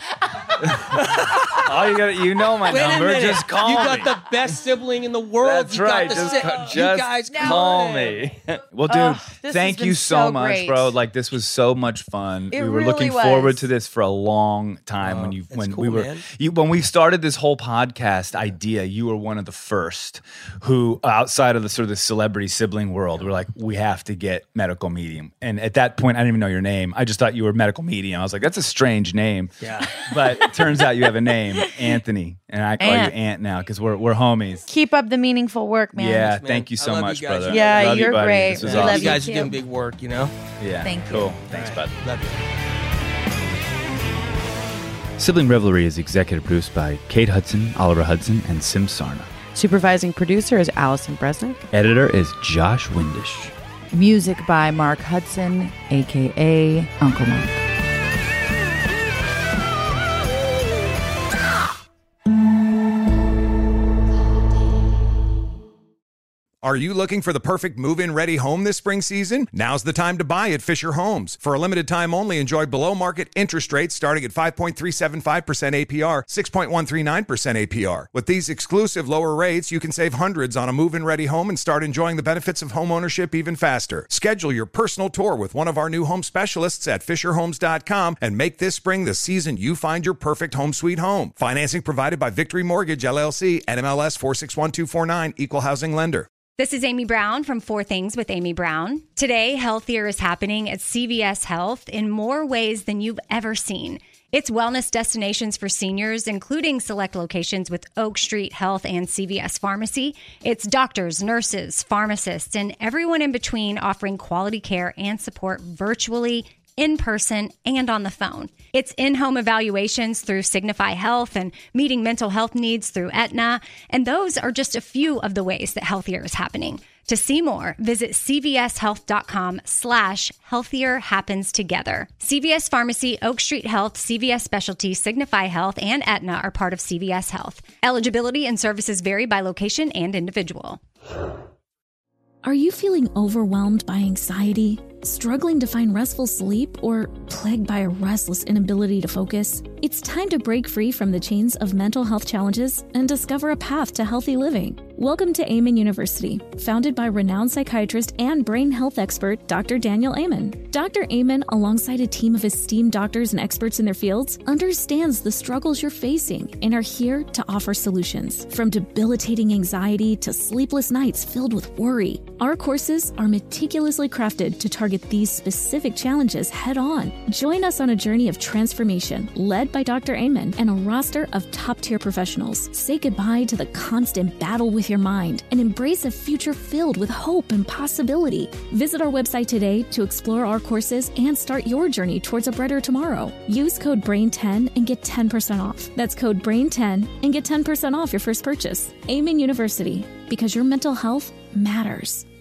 All you got, you know my Wait a number. minute. Just call you me. got the best sibling in the world. That's you right. Got the Just, si- ca- you just guys call come me. Well, dude, Ugh, this thank has you been so, so much, great. bro. Like this was so much fun. It we were really looking was. forward to this for a long time. Oh, when you that's when cool, we were man. you when we started this whole podcast idea, you were one of the first who, outside of the sort of the celebrity sibling world, were like, we have to get Medical Medium. And at that point, I didn't even know your name. I just thought you were Medical Medium. I was like, that's a strange name. Yeah. But it turns out you have a name, Anthony, and I call Ant. you Ant now because we're we're homies. Keep up the meaningful work, man. Yeah, man. thank you I so love you much, guys. brother. Yeah, Love you, you're buddy. great. This was We love awesome. You guys too. are doing big work, you know? Yeah, Thank you. cool. Thanks, bud. Love you. Sibling Revelry is executive produced by Kate Hudson, Oliver Hudson, and Sim Sarna. Supervising producer is Allison Bresnick. Editor is Josh Windish. Music by Mark Hudson, a k a. Uncle Mark. Are you looking for the perfect move-in ready home this spring season? Now's the time to buy at Fisher Homes. For a limited time only, enjoy below-market interest rates starting at five point three seven five percent A P R, six point one three nine percent A P R. With these exclusive lower rates, you can save hundreds on a move-in ready home and start enjoying the benefits of home ownership even faster. Schedule your personal tour with one of our new home specialists at fisher homes dot com and make this spring the season you find your perfect home sweet home. Financing provided by Victory Mortgage, L L C, N M L S four six one two four nine, Equal Housing Lender. This is Amy Brown from Four Things with Amy Brown. Today, Healthier is happening at C V S Health in more ways than you've ever seen. It's wellness destinations for seniors, including select locations with Oak Street Health and C V S Pharmacy. It's doctors, nurses, pharmacists, and everyone in between offering quality care and support virtually, in person, and on the phone. It's in-home evaluations through Signify Health and meeting mental health needs through Aetna. And those are just a few of the ways that Healthier is happening. To see more, visit cvshealth.com slash healthier happens together. C V S Pharmacy, Oak Street Health, C V S Specialty, Signify Health, and Aetna are part of C V S Health. Eligibility and services vary by location and individual. Are you feeling overwhelmed by anxiety, struggling to find restful sleep, or plagued by a restless inability to focus? It's time to break free from the chains of mental health challenges and discover a path to healthy living. Welcome to Amen University, founded by renowned psychiatrist and brain health expert Doctor Daniel Amen. Doctor Amen, alongside a team of esteemed doctors and experts in their fields, understands the struggles you're facing and are here to offer solutions. From debilitating anxiety to sleepless nights filled with worry, our courses are meticulously crafted to target these specific challenges head on. Join us on a journey of transformation led by Doctor Amen and a roster of top-tier professionals. Say goodbye to the constant battle with your mind and embrace a future filled with hope and possibility. Visit our website today to explore our courses and start your journey towards a brighter tomorrow. Use code brain ten and get ten percent off. That's code brain ten and get ten percent off your first purchase. Amen University, because your mental health matters.